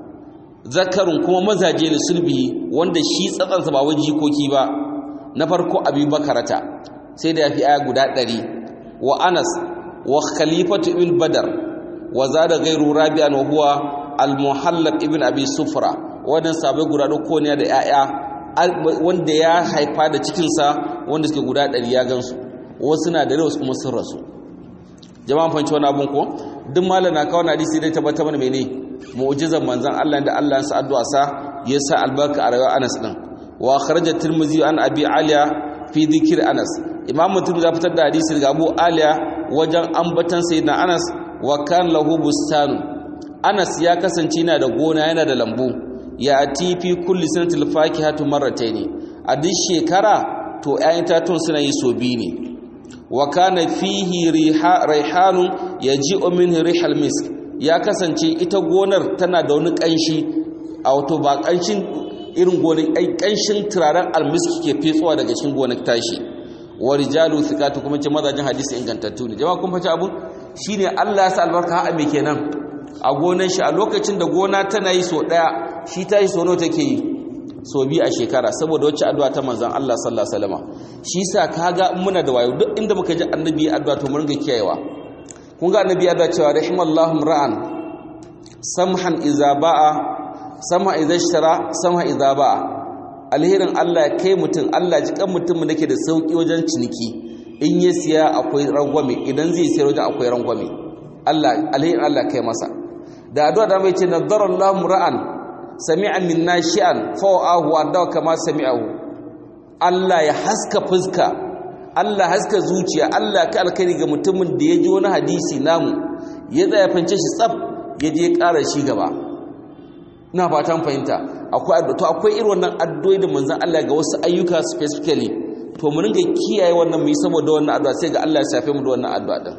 Zakarun kuma mazaje ne sulbi wanda shi tsatsansa ba wai jikoki ba. Na farko Abi Bakarata sai da ya fi aya guda ɗari, wa Anas wa Khalifatu ibn Badar wa zada ghayru Rabi'an wa huwa al-Muhallab ibn Abi Sufra. Wadan sabai guda uku ne da ƴaƴa wanda ya haifa da cikin sa wanda suke guda ɗari ya gansu, wasu na da wasu kuma sun rasu. Jama'an fanci wani abun ko duk malam na kawo hadisi dai tabbata mana mene mu'jizar manzon Allah da Allah ya sa addu'a sa ya sa albarka a rayuwar Anas din. Wa kharaja Tirmidhi an Abi Aliya fi dhikr Anas, Imam Tirmidhi ya fitar da hadisi daga Abu Aliya wajen ambatan sayyidina Anas. Wa kan lahu bustanu, Anas ya kasance yana da gona yana da lambu, ya ati fi kulli sanatil fakihatu marratayn, a duk shekara to ƴaƴan tatun suna yi so biyu ne. Wa kana fihi raihanun yaji'u min rihal misk, ya kasance ita gonar tana da wani kanshi, a wato ba kanshin irin gonar ai kanshin turaren almiski ke fetsuwa daga cikin gonar tashi. Wa rijalu thiqatu, kuma ce mazajin hadisi ingantattu ne. Jama'a kun faci abun shine Allah ya sa albarka ha me kenan a gonar shi. A lokacin da gona tana yi so daya, shi ta yi so nawa take yi? So bi a shekara, saboda wacce addu'a ta manzon Allah sallallahu alaihi wasallam. Shi sa kaga muna da wayo duk inda muka ji annabi addu'a to mun ga kiyayewa. Kun ga annabi addu'a cewa rahimallahu ra'an samhan iza ba'a samha iza ishtara samha iza ba'a. Alherin Allah ya kai mutum, Allah ji kan mutum da ke da sauki wajen ciniki, in ya siya akwai rangwame, idan zai siyar wajen akwai rangwame. Allah alherin Allah kai masa. Da addu'a da mai ce nadarallahu ra'an sami'an minna shi'an fa'ahu adaw kama sami'ahu. Allah ya haska fuska, Allah haska zuciya, Allah ka alkhairi ga mutumin da ya ji wani hadisi namu ya tsaya fance shi tsaf ya je ƙara shi gaba. Ina fatan fahimta. Akwai addu'a to akwai irin wannan addu'o'i da manzon Allah ga wasu ayyuka specifically, to mu ringa kiyaye wannan mu yi saboda wannan addu'a, sai ga Allah ya shafe mu da wannan addu'a din,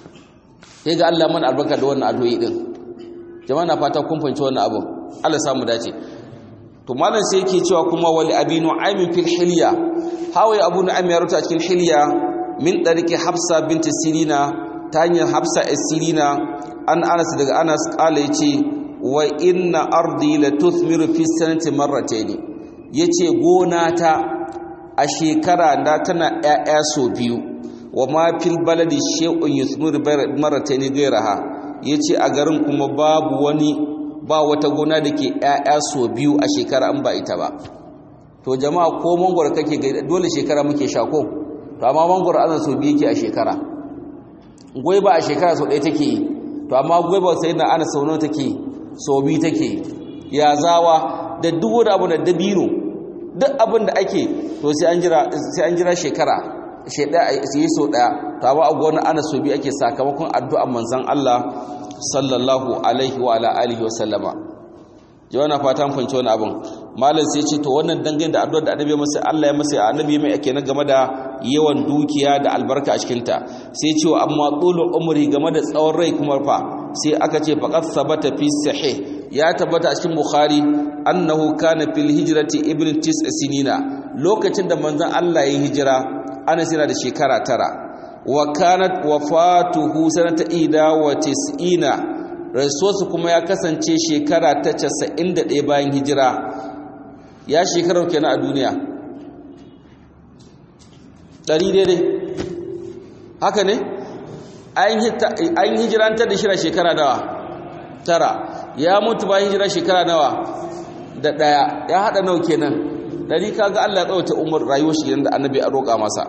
sai ga Allah mana albarka da wannan addu'o'i din. Jama'a na fata kun fahimci wannan abu, Allah samu dace. To malam sai yake cewa kuma wali abi nu'aym fil hilya, hawai abu nu'aym ya rubuta cikin hilya min dariki Hafsa binti Sirina, ta hanyar Hafsa as-Sirina an Anas daga Anas kala yace wa inna ardi la tuthmiru fi sanati marratayn, yace gona ta a shekara da tana ƴaƴa so biyu. Wa ma fil baladi shay'un yuthmiru marratayn ghayraha, yace a garin kuma babu wani ba wata gona da ke ƴaƴa so biyu a shekara an ba ita ba. To jama'a ko mangoro kake ga dole shekara muke sha ko, to amma mangoro azan so biyu yake a shekara. Gwaiba a shekara so ɗaya take yi, to amma gwaiba sai na ana sau nawa take, so biyu take. Ya zawa da duk wani abu da dabino, duk abin da ake to sai an jira sai an jira shekara sheda sai so daya, to amma a gona ana so biyu ake sakamakon addu'ar manzon Allah sallallahu alaihi wa ala alihi wa sallama. Jawana fatan fanci wani abin. Malam sai ce to wannan dangane da addu'ar da annabi masa Allah ya masa annabi mai ake na game da yawan dukiya da albarka a cikin ta. Sai ce amma tulu umri game da tsawon rai kuma fa sai aka ce faqat sabata fi sahih, ya tabbata a cikin Bukhari annahu kana fil hijrati ibn tis'a sinina lokacin da manzon Allah ya hijira Anas yana da shekara tara wa kanat wafatuhu sanata ida wa tis'ina rasuwarsa kuma ya kasance shekara ta casa'in da ɗaya bayan hijira ya shekarar kenan a duniya ɗari daidai haka ne an hijirantar da shi shekara nawa tara ya mutu bayan hijira shekara nawa da ɗaya ya haɗa nau kenan ɗari kaga Allah ya tsawata umar rayuwar shi da annabi a roƙa masa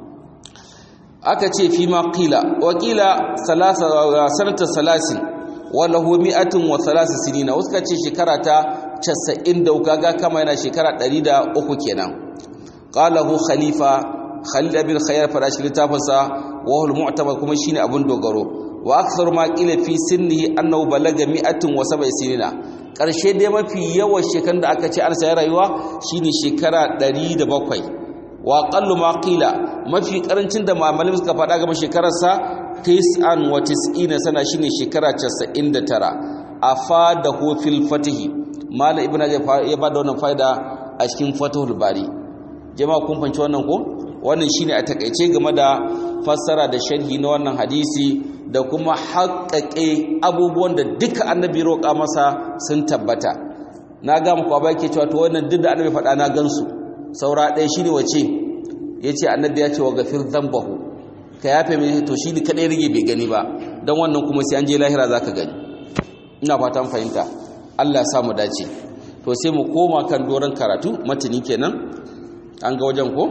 aka ce fi ma qila wa qila sanata salasin wala hu mi'atun wa thalath sinina wasu ka ce shekara ta casa'in da kaga kama yana shekara ɗari da uku kenan qala hu khalifa Khalid bin Khayyar farashi littafinsa wa hul mu'tabar kuma shine abun dogaro wa aktharu ma qila fi sinnihi annahu balaga mi'atun wa sab'a sinina karshe dai mafi yawan shekarun da aka ce an sai rayuwa shine shekara ɗari da bakwai wa aqallu ma qila mafi karancin da malamin suka faɗa game shekarar sa tis'an wa tis'ina sana shine shekara casa'in da tara afadahu fil fatih mala ibnu ya bada wannan faida a cikin fatahul bari jama'a kun fanci wannan ko wannan shine a takeice game da fassara da sharhi na wannan hadisi da kuma haƙƙaƙe abubuwan da duka annabi roƙa masa sun tabbata na ga muku ba yake cewa to wannan duk da annabi faɗa na gansu saura ɗaya shine wace yace annabi ya ce wa gafir dhanbahu ka yafe mai to shine kadai rige bai gani ba dan wannan kuma sai an je lahira zaka gani ina fatan fahimta Allah ya sa mu dace to sai mu koma kan doron karatu matani kenan an ga wajen ko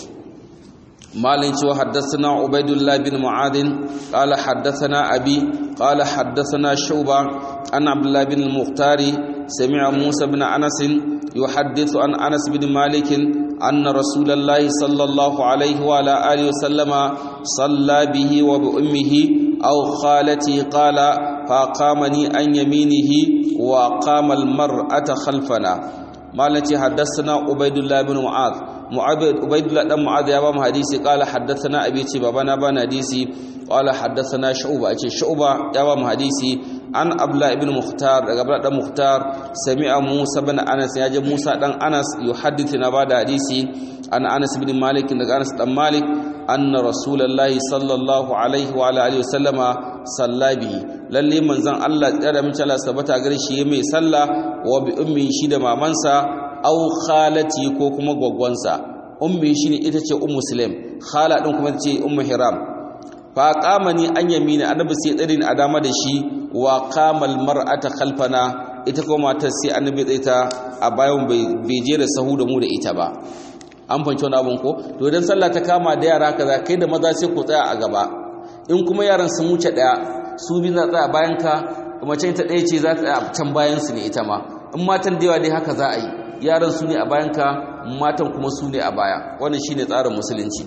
مالن شو حدثنا عبيد الله بن معاذ قال حدثنا أبي قال حدثنا شعبة عن عبد الله بن المختار سمع موسى بن أنس يحدث عن أنس بن مالك أن رسول الله صلى الله عليه وعلى آله وسلم صلى به وبأمه أو خالته قال فأقامني عن يمينه وقام المرأة خلفنا مالن حدثنا عبيد الله بن معاذ عبيد الله بن معاذ يا بام حديثي قال حدثنا ابي تي بابانا بان حديثي قال حدثنا شعبة اچه شعبة يا بام حديثي عن عبد الله بن مختار عبد الله بن مختار سمع موسى بن انس يا جه موسى دان انس يحدثنا بعد حديثي عن انس بن مالك دان انس بن مالك ان رسول الله صلى الله عليه وعلى اله وسلم صلى به lalle manzon Allah tsara min Allah sabata gare shi mai sallah wa bi ummi shi da mamansa au khalati ko kuma gwaggwansa ummi shine ita ce ummu muslim khala din kuma ce ummu hiram fa qamani an yamina annabi sai tsirin a dama da shi wa qamal mar'ata khalfana ita kuma matar sai annabi tsaita a bayan bai je da sahu da mu da ita ba an fanci wani abun ko to idan sallah ta kama da yara kaza kai da maza sai ku tsaya a gaba in kuma yaran sun wuce daya su bi na tsaya bayan ka mace ta daya ce za ta tsaya can bayan su ne ita ma in matan da yawa dai haka za a yi yaran su ne a bayanka matan kuma su ne a baya wannan shine tsarin musulunci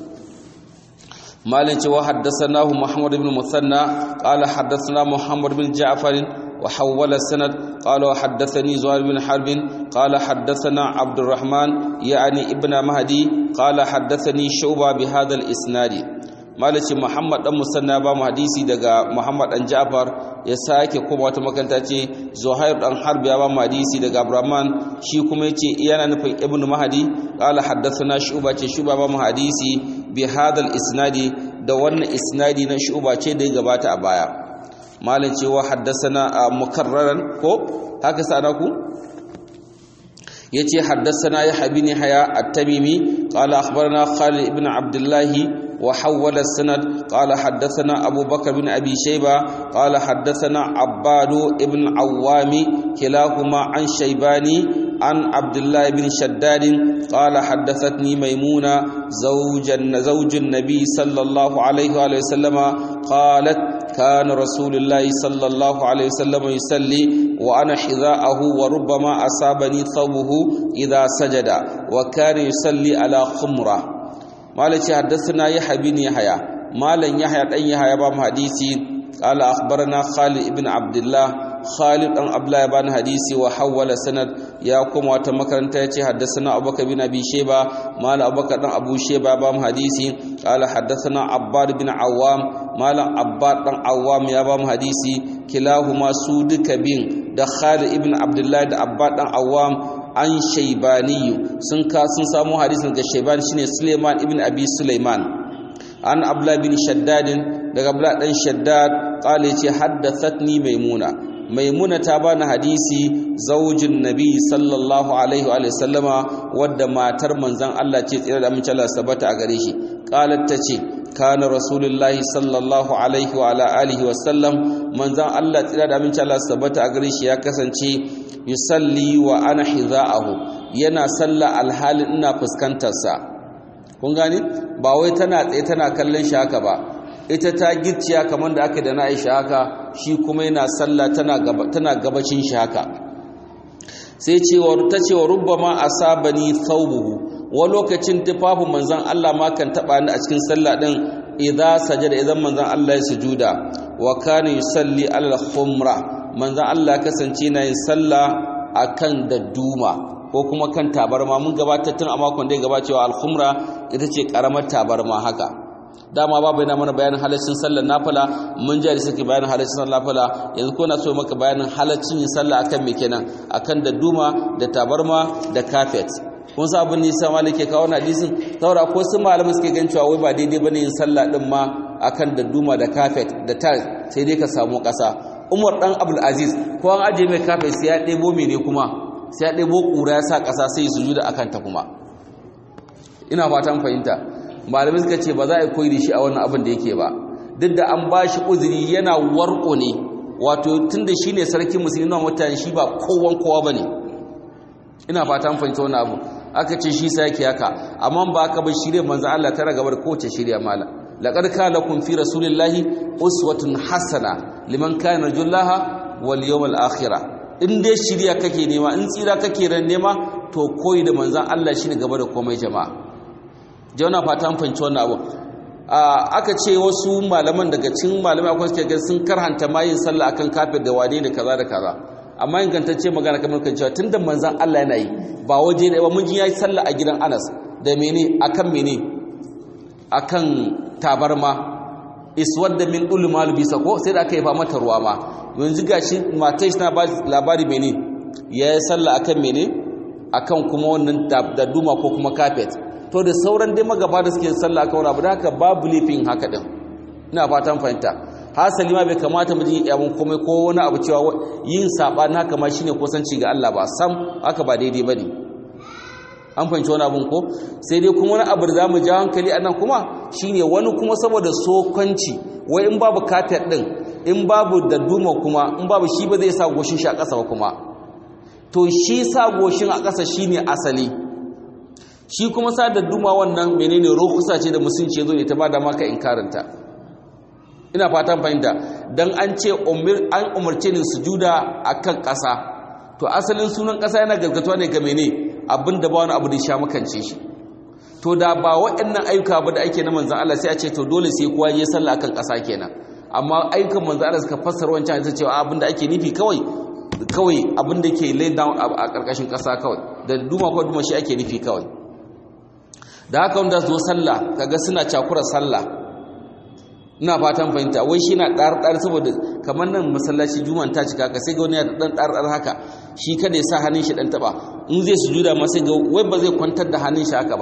malin cewa haddathanahu muhammad ibn musanna qala haddathana muhammad bin ja'far wa hawwala sanad qala haddathani zuhair bin harb qala haddathana abdurrahman yani ibn mahdi qala haddathani shu'ba bi hadha al-isnad malaci muhammad dan musanna ba mu hadisi daga muhammad dan ja'far ya sake kuma wata makanta ce zuhair dan harb ya ba mu hadisi daga abraman shi kuma yace yana nufin ibnu mahdi qala haddathana shuba ce shuba ba mu hadisi bi hadal isnadi da wannan isnadi na shuba ce da ya gabata a baya malin cewa haddathana mukarraran ko haka sana ku yace haddathana ya habini haya at-tamimi qala akhbarana khalid ibn abdullah وحول السند قال حدثنا أبو بكر بن أبي شيبة قال حدثنا عباد بن عوام كلاهما عن شيباني عن عبد الله بن شداد قال حدثتني ميمونة زوج زوج النبي صلى الله عليه وآله وسلم قالت كان رسول الله صلى الله عليه وسلم يصلي وأنا حذاءه وربما أصابني ثوبه إذا سجد وكان يصلي على خمرة مالك حدثنا يحيى بن يحيى مالن يحيى دان يحيى با حديثي قال اخبرنا خالد ابن عبد الله خالد دان عبد الله بن حديثي وحول سند يا كما wata makaranta yace haddathana abubakar bin abi shayba mal abubakar dan abu shayba ba hadisi قال حدثنا عباد بن عوام مال عباد dan awam ya ba hadisi kilahuma su duka bin da Khalid ibn Abdullah da Abbad dan Awwam an Shaybani sun ka sun samu hadisin ga Shaybani shine Sulaiman ibn Abi Sulaiman an Abdullah bin Shaddad daga Abdullah dan Shaddad qala yace haddathatni Maimuna Maimuna ta bani hadisi zaujin Nabi sallallahu alaihi wa sallama wadda matar manzon Allah ce tsira da amincin Allah sabata a gare shi qalat tace kana rasulullahi sallallahu alaihi wa ala alihi wa sallam manzon Allah tsira da amincin Allah sabata a gare shi ya kasance yusalli wa ana hizaahu yana salla alhali ina fuskantar sa kun gane ba wai tana tsaye tana kallon shi haka ba ita ta gicciya kamar da aka da na Aisha haka shi kuma yana sallah tana gaba tana gabacin shi haka sai cewa ta cewa rubbama asabani thawbuhu wa lokacin tufafin manzon Allah ma kan taba ni a cikin sallah din idza sajada idan manzon Allah ya sujuda wa kana yusalli ala khumra manzon Allah ya kasance yana yin sallah akan dadduma ko kuma kan tabarma mun gabatar tun a makon da ya gabacewa al-khumra ita ce karamar tabarma haka dama babu yana mana bayanin halaccin sallar nafila mun ji da suke bayanin halaccin sallar nafila yanzu ko na so maka bayanin halaccin yin sallah akan me kenan akan dadduma da tabarma da carpet kun sa abin nisa malike kawo na hadisin saboda ko su malamin suke gan cewa wai ba daidai bane yin sallah din ma akan dadduma da carpet da tiles sai dai ka samu kasa Umar dan Abdul Aziz ko an aje mai carpet sai ya debo mene kuma sai ya debo kura ya sa kasa sai ya sujuda akan ta kuma ina fatan fahimta malamai suka ce ba za a yi koyi da shi a wannan abin da yake ba duk da an ba shi uzuri yana warko ne wato tun da shi ne sarkin musulmi na mutane shi ba kowan kowa ba ne ina fata fahimta wannan abu aka ce shi sa yake haka amma ba aka bar shirya manzan Allah tara gabar kowace shirya mala laqad kana lakum fi rasulillahi uswatun hasana liman kana yarjullaha wal yawmal akhir in dai shirya kake nema in tsira kake ran nema to koyi da manzan Allah shine gaba da komai jama'a jauna fatan fanci wannan abu aka ce wasu malaman daga cikin malamai akwai suke ga sun karhanta mayin sallah akan kafir da wane da kaza da kaza amma ingantacce magana kamar kan cewa tunda manzon Allah yana yi ba waje ne ba mun ji yayi sallah a gidan Anas da mene akan mene akan tabarma iswadda min ulmal bisa ko sai da aka yi fa mata ruwa ma yanzu gashi matai na ba labari mene yayi sallah akan mene akan kuma wannan da duma ko kuma carpet to da sauran dai magaba da suke sallah aka wani abu da haka babu lifin haka din ina fatan fahimta hasali ma bai kamata mu ji yamin komai ko wani abu cewa yin sabani haka ma shine kusanci ga Allah ba sam haka ba daidai bane an fahimci wani abun ko sai dai kuma wani abu da zamu ja hankali anan kuma shine wani kuma saboda sokanci wai in babu kafet din in babu dadduma kuma in babu shi ba zai sa goshin shi a ƙasa ba kuma to shi sa goshin a ƙasa shine asali shi kuma sa da duma wannan menene rukusa ce da musulunci yazo ne ta bada maka inkaranta ina fatan fahimta dan an ce umir an umarce ni sujuda akan ƙasa to asalin sunan ƙasa yana gargatuwa ne ga mene abinda ba wani abu da sha makance shi to da ba waɗannan ayyuka ba da ake na manzon Allah sai a ce to dole sai kowa ya sallah akan ƙasa kenan amma ayyukan manzon Allah suka fassara wancan sai cewa abinda ake nufi kawai kawai abinda ke lay down a ƙarƙashin ƙasa kawai da duma ko duma shi ake nufi kawai da haka wanda zo sallah kaga suna cakura sallah ina fatan fahimta wai shi na ɗar-ɗar saboda kamar nan masallaci juman ta cika ka sai ga wani ya ɗan ɗar-ɗar haka shi kada ya sa hannun shi ɗan taɓa in zai sujuda ma sai ga wai ba zai kwantar da hannun shi haka ba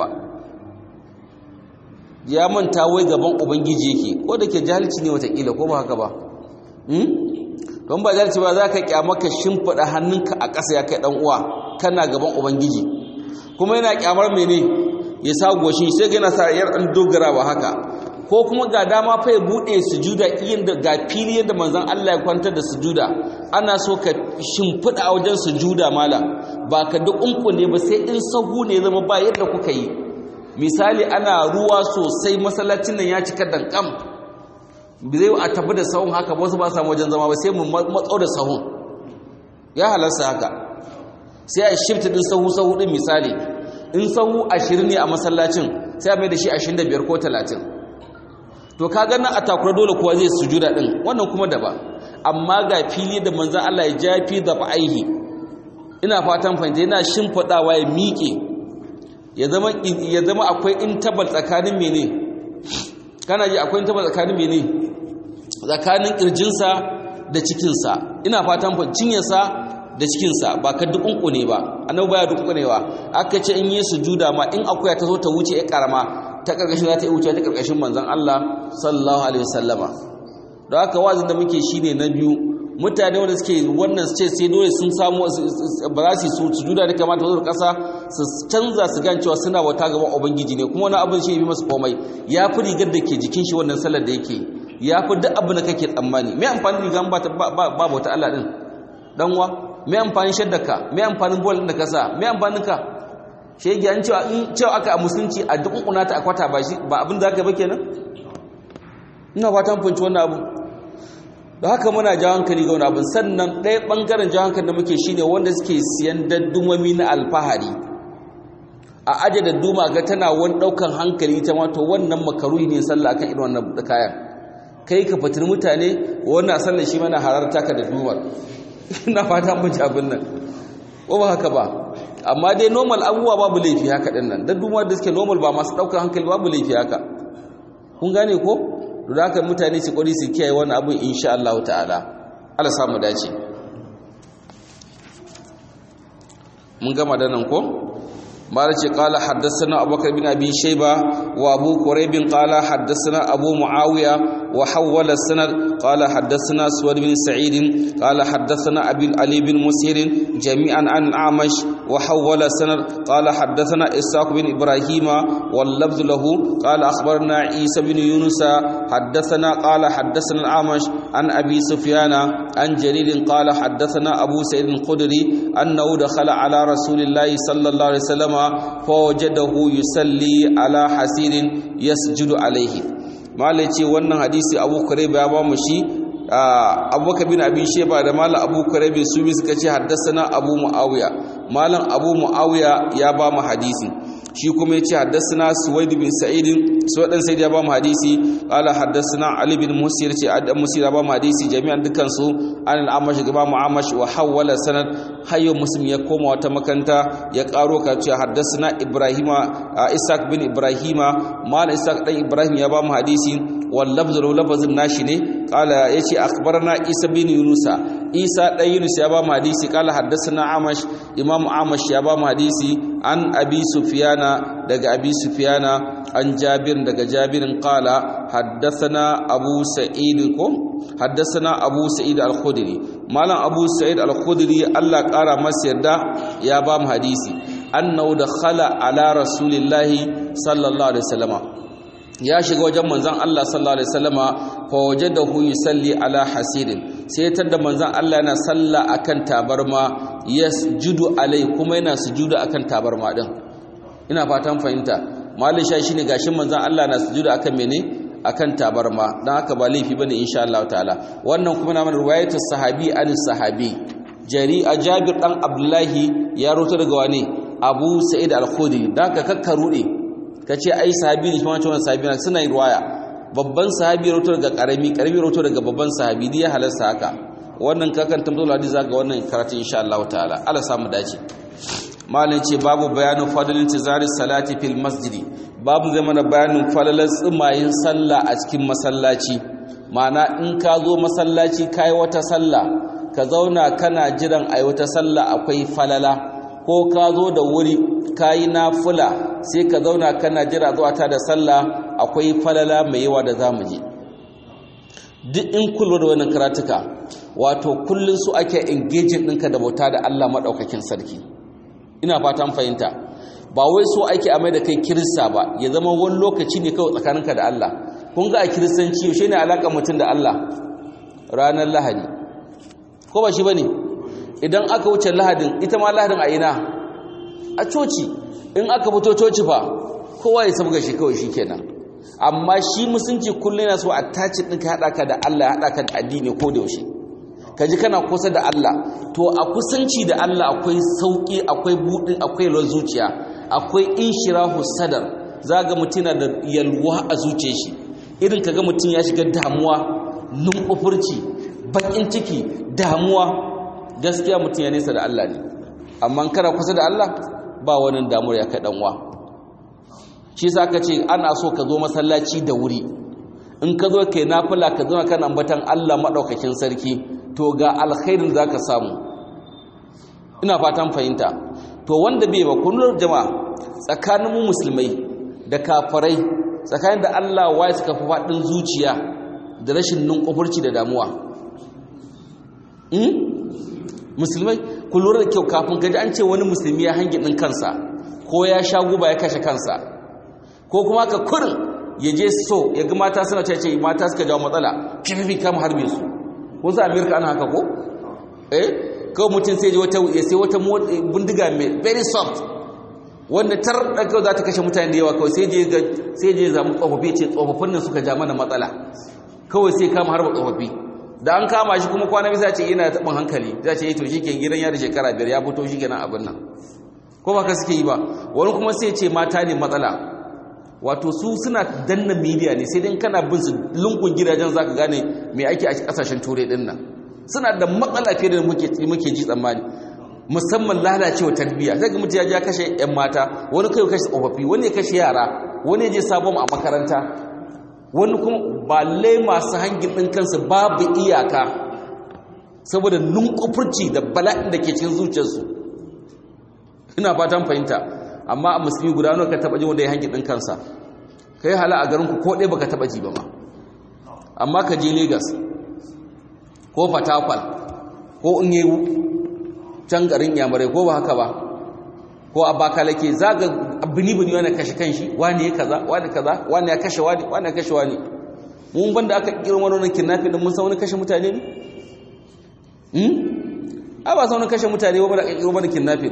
ya manta wai gaban ubangiji yake ko da ke jahilci ne watakila ko ba haka ba don ba jahilci ba za ka kyamaka shimfiɗa hannunka a ƙasa ya kai ɗan uwa kana gaban ubangiji kuma yana kyamar mene ya sa goshi sai ga yana sa yar an dogara ba haka ko kuma ga dama fa ya bude sujuda iyin da ga fili yadda manzon Allah ya kwantar da sujuda ana so ka shimfida a wajen sujuda mala ba ka duk unkule ba sai in sahu ne zama ba yadda kuka yi misali ana ruwa sosai masallacin nan ya cika dankam zai a tafi da sahun haka ba su ba samu wajen zama ba sai mu matso da sahun ya halarsa haka sai a shifta din sahu sahu din misali in sahu ashirin ne a masallacin sai a mai da shi ashirin da biyar ko talatin to ka ganin a takura dole kowa zai sujuda din wannan kuma da ba amma ga fili da manzon Allah ya jafi da ba'aihi ina fatan fahimta yana shimfidawa ya miƙe ya zama ya zama akwai intabal tsakanin mene kana ji akwai intabal tsakanin mene tsakanin kirjinsa da cikinsa ina fatan fahimta cinyarsa da cikinsa ba ka dukunkune ba annabi baya dukunkunewa aka ce in yi sujuda ma in akuya ta zo ta wuce ya karama ta karkashin za ta yi wuce ta karkashin manzon Allah sallallahu alaihi wasallama don haka wazin da muke shine na biyu mutane wanda suke wannan su ce sai dole sun samu ba za su sujuda da kamata wajen kasa su canza su gan cewa suna wata gaban ubangiji ne kuma wani abin shi yi masu komai ya fi rigar da ke jikin shi wannan sallar da yake ya fi duk abin da kake tsammani me amfani rigar ba ba wata Allah din danwa me amfanin shaddaka me amfanin bol da kasa me amfanin ka shege an cewa in cewa aka a musulunci a duk kunata a kwata ba shi ba abin da aka ba kenan ina fatan funci wannan abu da haka muna jawo hankali ga wani abin sannan ɗaya ɓangaren jawo hankali da muke shine wanda suke siyan daddumami na alfahari a aje dadduma ga tana wani ɗaukan hankali ta ma to wannan makaruhi ne sallah akan irin wannan kayan kai ka fatir mutane wannan sallah shi mana hararta ka daddumar ina fata mun ci abin nan ko ba haka ba amma dai normal abubuwa babu laifi haka din nan daddumar da suke normal ba masu ɗaukan hankali babu laifi haka kun gane ko da haka mutane su kwari su kiyaye wannan abin insha Allah ta'ala Allah samu dace mun gama da nan ko مالك قال حدثنا أبو بكر بن أبي شيبة وأبو كريب قال حدثنا أبو معاوية وحول السند قال حدثنا سواد بن سعيد قال حدثنا أبي علي بن مسير جميعا عن الأعمش وحول السند قال حدثنا إسحاق بن إبراهيم واللفظ له قال أخبرنا عيسى بن يونس حدثنا قال حدثنا الأعمش عن أبي سفيان عن جرير قال حدثنا أبو سعيد الخدري أنه دخل على رسول الله صلى الله عليه وسلم فوجده يصلي على حسير يسجد عليه malaci wannan hadisi Abu Kurayb ya ba mu shi Abubakar bin Abi Shayba da malam Abu Kurayb su bi suka ce haddathana Abu Muawiya malam Abu Muawiya ya ba mu hadisi shi kuma yace haddathana Suwaid bin Sa'id Suwaid dan Sa'id ya ba mu hadisi qala haddathana Ali bin Musir ce Adam Musir ya ba mu hadisi jami'an dukkan su an al-Amash ga ba mu Amash wa hawala sanad hayyo Muslim ya koma wata makanta ya karo ka ce haddathana Ibrahima Ishaq bin Ibrahima malam Ishaq dan Ibrahim ya ba mu hadisi wal lafzu lafzun nashi ne qala yace akhbarana Isa bin Yunus Isa dan Yunus ya ba mu hadisi qala haddathana Amash Imam Amash ya ba mu hadisi an Abi Sufyana daga Abi Sufyana an Jabir daga Jabirin qala haddathana Abu Sa'id ko haddathana Abu Sa'id al-Khudri malam Abu Sa'id al-Khudri Allah kara masa yarda ya ba mu hadisi annahu dakhala ala rasulillahi sallallahu alaihi wasallam ya shiga wajen manzon Allah sallallahu alaihi wasallama fa wajadahu yusalli ala hasirin sai tanda manzon Allah yana salla akan tabarma yasjudu alai kuma yana sujuda akan tabarma din ina fatan fahimta malin sha shine gashin manzon Allah na sujuda akan mene akan tabarma dan haka ba laifi bane insha Allah ta'ala wannan kuma na mana riwayatul sahabi an sahabi jari Jabir dan Abdullahi ya roto daga wani Abu Sa'id al-Khudri dan haka kakkarude kace ai sahabi ne kuma wannan sahabi suna yin riwaya babban sahabi roto daga karami karami roto daga babban sahabi dai ya halarsa haka wannan kakan tambayar hadisi zaka wannan karatu insha Allah ta'ala Allah samu dace malin ce babu bayanin fadlin tizari salati fil masjidi babu zai mana bayanin falalar tsimayin sallah a cikin masallaci ma'ana in ka zo masallaci kai wata sallah ka zauna kana jiran ai wata sallah akwai falala ko ka zo da wuri kayi nafila sai ka zauna kana jira zuwa ta da sallah akwai falala mai yawa da zamu je duk in kullu da wannan karatuka wato kullun su ake engaging ɗinka da bauta da Allah madaukakin sarki ina fatan fahimta ba wai so ake amai da kai kirista ba ya zama wani lokaci ne kawai tsakaninka da Allah kun ga a kiristanci yaushe ne alaka mutum da Allah ranar lahadi ko ba shi bane idan aka wuce lahadin ita ma lahadin a ina a coci in aka fito coci fa kowa ya sabga shi kawai shikenan amma shi musunci kullum yana so a tace ɗinka haɗa ka da Allah ya haɗa ka da addini ko da yaushe ka ji kana kusa da Allah to a kusanci da Allah akwai sauƙi akwai buɗi akwai lon zuciya akwai inshirahu sadar za ga mutum na da yalwa a zuciyar shi irin ka ga mutum ya shiga damuwa numfufurci bakin ciki damuwa gaskiya mutum ya nesa da Allah ne amma kana kusa da Allah ba wani damuwar ya kai ɗanwa shi sa ka ce ana so ka zo masallaci da wuri in ka zo kai nafila ka zama kana ambatan Allah madaukakin sarki to ga alkhairin zaka samu ina fatan fahimta. To wanda bai ba kullum jama'a tsakanin mu musulmai da kafirai, tsakanin da Allah wai suka fi faɗin zuciya da rashin nunkufurci da damuwa. hmm? Musulmai ku lura da kyau, kafin gaji an ce wani musulmi ya hangi ɗin kansa ko ya sha guba ya kashe kansa, ko kuma ka kurin ya je so ya ga mata suna ce mata suka jawo matsala fififi kama harbe su. kun sa Amerika ana haka ko? eh kawai mutum sai ya sai wata bindiga mai very soft wanda tar da kawai za ta kashe mutane da yawa, kawai sai je ga sai je zamu tsofaffi ce tsofaffin nan suka ja mana matsala, kawai sai kama harba tsofaffi. da an kama shi kuma kwana bisa ce yana taɓin hankali, za ce to shi ke gidan yari shekara biyar ya fito shi kenan abin nan, ko ba ka suke yi ba. wani kuma sai ce mata ne matsala, wato su suna danna media ne, sai dai kana bin su lungun gidajen za ka gane mai ake a kasashen turai din nan. suna da matsala fiye da muke ji tsammani, musamman lalacewa tarbiyya. sai ga mutum ya kashe yan mata, wani kai kashe tsofaffi, wani ya kashe yara, wani ya je sabon a makaranta, wani kuma ba lai masu hangin ɗin kansu babu iyaka saboda nunkufurci da bala'in da ke cikin zuciyarsu. ina fatan fahimta. amma a musulmi guda nawa ka taba ji wanda ya hangin ɗin kansa? kai hala a garinku ko ɗaya baka taba ji ba ma. amma ka je Lagos ko Fatakwal ko Nyewu can garin Yamurai ko ba haka ba, ko Abakalake, zaga bini-bini wani kashe kanshi, wani ya kaza wani kaza, wani ya kashe wani wani ya kashe wani. mun banda aka kirin wani wani kidnapping din mun san wani kashe mutane ne? hmm a ba san wani kashe mutane ba, da kirin wani kidnapping.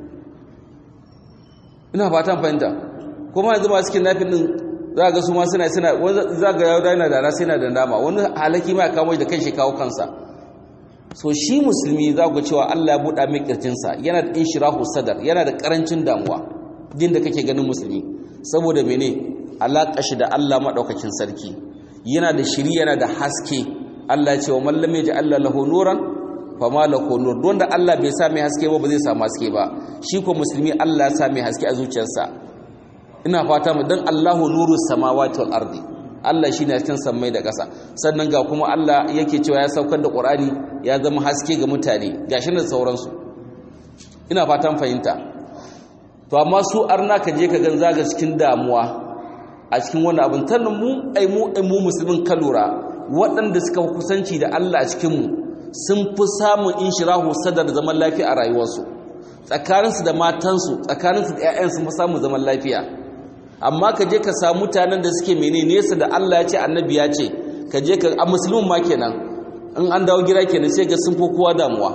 ina fatan fahimta. kuma yanzu masu kidnapping din za ga su ma suna suna za ga yawo yana da rasa yana da dama, wani halaki ma ya kawo da kanshi kawo kansa. so shi musulmi za ku cewa Allah ya buɗa mai kirjinsa, yana da inshirahu sadar, yana da karancin damuwa din da kake ganin musulmi, saboda mene alaƙa shi da Allah madaukakin sarki, yana da shiri, yana da haske. Allah ya ce wa man lam yaj'al lahu nuran fama lahu nur, don da Allah bai sa mai haske ba ba zai samu haske ba. shi ko musulmi Allah ya sa mai haske a zuciyarsa. ina fata mu dan Allahu nuru samawati wal ardi, Allah shine cikin sammai da ƙasa. sannan ga kuma Allah yake cewa ya saukar da Qur'ani ya zama haske ga mutane, gashi da sauransu. ina fatan fahimta. to amma su arna ka je ka gan zaga cikin damuwa a cikin wannan abin. tannan mu ai mu ai mu musulmin kalura waɗanda suka kusanci da Allah a cikin mu sun fi samun inshirahu sadar zaman lafiya a rayuwarsu, tsakaninsu da matansu, tsakaninsu da ƴaƴansu sun fi samun zaman lafiya. amma ka je ka samu mutanen da suke mene nesa da Allah ya ce annabi ya ce, ka je ka a musulmin ma kenan, in an dawo gida kenan sai ga sun fi kowa damuwa.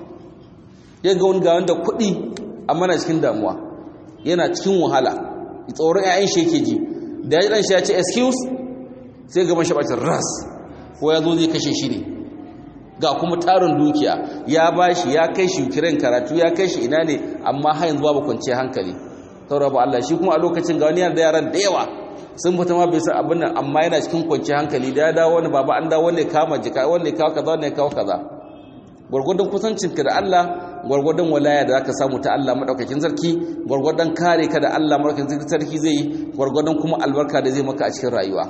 ya ga wani ga wanda kuɗi amma na cikin damuwa, yana cikin wahala, tsoron ƴaƴan shi yake ji. da ya dan shi ya ce excuse, sai ga mashi bacin ras, ko ya zo zai kashe shi ne. ga kuma tarin dukiya ya bashi, ya kai shi kiran karatu, ya kai shi ina ne, amma har yanzu babu kwanciyar hankali. sauraba Allah shi kuma a lokacin ga wani yana da yaran da yawa sun fita ma bai san abin nan, amma yana cikin kwanciyar hankali. da ya dawo wani baba an dawo wanda ya kama jika, wanda ya kawo kaza, wanda ya kawo kaza. gwargwadon kusancinka da Allah, gwargwadon walaya da zaka samu ta Allah madaukakin sarki, gwargwadon kare ka da Allah madaukakin sarki zai yi, gwargwadon kuma albarka da zai maka a cikin rayuwa.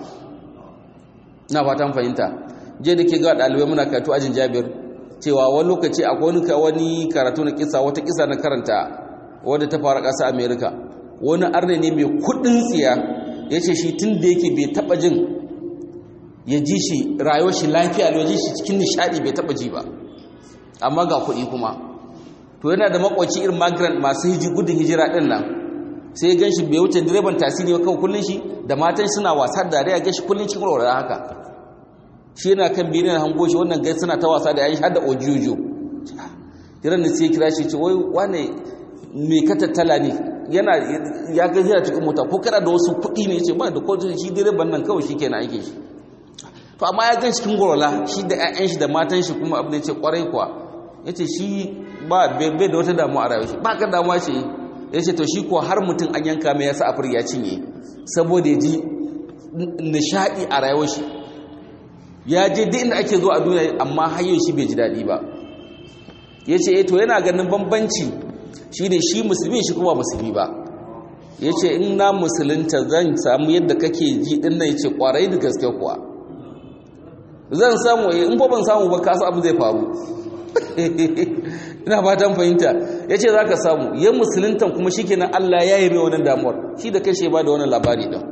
ina fatan fahimta. je da ke ga dalibai muna karatu ajin Jabir cewa wani lokaci akwai wani wani karatu na kisa, wata kisa na karanta wadda ta fara ƙasa Amerika. wani arne ne mai kudin tsiya ya ce shi tun da yake bai taba jin ya ji shi rayuwar shi lafiya, ya ji shi cikin nishadi bai taba ji ba, amma ga kuɗi kuma. to yana da makwaci irin migrant masu hiji gudun hijira din nan, sai ya ganshi bai wuce direban tasiri ba kawai, kullun shi da matan suna wasa da dariya, gashi kullun cikin rawar haka. shi yana kan biyu na hango shi, wannan gai suna ta wasa da yayin har da ojiyojo. kiran ne sai kira shi ce wai wane me ka tattala ne, yana ya ga yana cikin mota ko kana da wasu kuɗi ne, yace ba da ko shi direban nan kawai shikenan ake shi. to amma ya gan cikin gorola shi da ƴaƴan shi da matan shi kuma abin da yace kwarai kuwa, yace shi ba bai da wata damuwa a rayuwar shi, ba ka damuwa ce. yace to shi ko har mutum an yanka mai yasa afir ya cinye saboda ya ji nishadi a rayuwar shi. ya je duk inda ake zo a duniya amma har yau shi bai ji daɗi ba. yace eh to yana ganin bambanci shi ne shi musulmi shi kuma musulmi ba. ya ce in na musulunta zan samu yadda kake ji din nan, ya ce kwarai da gaske kuwa zan samu, in ba ban samu ba kasa abu zai faru. ina fatan fahimta yace zaka samu yan musuluntan kuma shikenan Allah ya yi mai wannan damuwar shi da kai shi ba da wannan labari din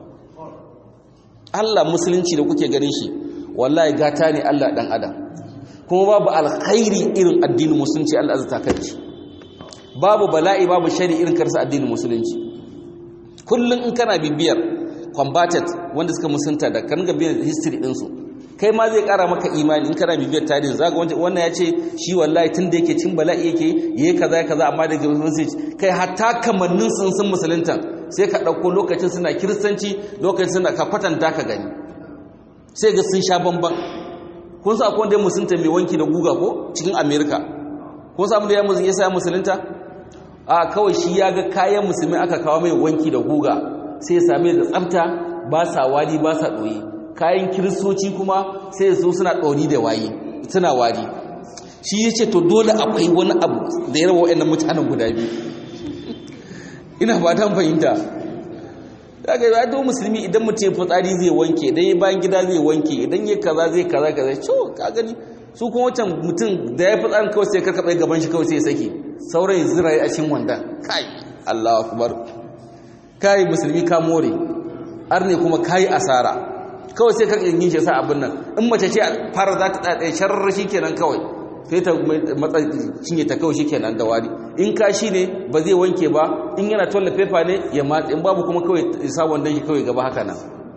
Allah musulunci da kuke ganin shi wallahi gata ne Allah dan adam kuma babu alkhairi irin addinin musulunci Allah azza kai shi babu bala'i babu shari irin karsa addinin musulunci kullun in kana bibiyar combatant wanda suka musunta da kan ga bibiyar history din su kai ma zai kara maka imani in kana bibiyar tarihi zaka wannan yace shi wallahi tunda yake cin bala'i yake yayi kaza kaza amma da musulunci kai hatta kamannin sun sun musulunta sai ka dauko lokacin suna kiristanci lokacin suna ka kwatanta ka gani sai ga sun sha bamban kun sa akwai wanda ya musulunta mai wanki da guga ko cikin America kun sa abin da ya musulunta ya sa musulunta a kawai shi ya ga kayan musulmi aka kawo mai wanki da guga sai ya same da tsafta ba sa wari ba sa doyi kayan kiristoci kuma sai su suna ɗori da wayi suna wari shi ya ce to dole akwai wani abu da ya rawa wa'annan mutanen guda biyu ina ba ta fahimta daga ya to musulmi idan mutum ya fitsari zai wanke idan ya bayan gida zai wanke idan ya kaza zai kaza kaza ciwo ka gani su kuma wancan mutum da ya fitsarin kawai sai karkaɓe gaban shi kawai sai ya saki sauran ya zira a cikin wandan kai Allahu akbar kai musulmi ka more arne kuma kai asara kawai sai kan yin shi sa abin nan in mace ce fara za ta tsaye sharar shi kenan kawai sai ta matsa cinye ta kawai shi kenan da wari in ka shi ne ba zai wanke ba in yana toilet paper ne ya matsa in babu kuma kawai sa wandan shi kawai gaba haka nan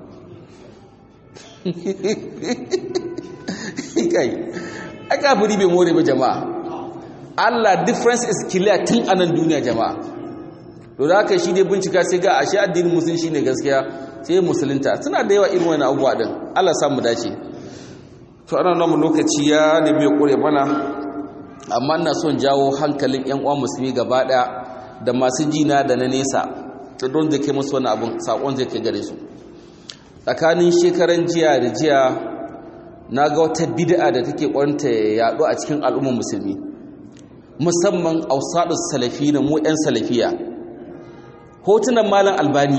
kai aka buri bai more ba jama'a Allah difference is clear tun anan duniya jama'a to da haka shi dai bincika sai ga ashe addinin musulunci shine gaskiya sai musulunta suna da yawa irin wani abubuwa din Allah samu dace to ana nan lokaci ya nemi kure mana amma ina son jawo hankalin ƴan uwa musulmi gaba daya da masu jina da na nesa to don da ke musu wani abun sakon zai kai gare su tsakanin shekaran jiya da jiya naga wata bid'a da take kwanta yaɗo a cikin al'ummar musulmi musamman ausadus salafi na mu ƴan salafiya hotunan malam albani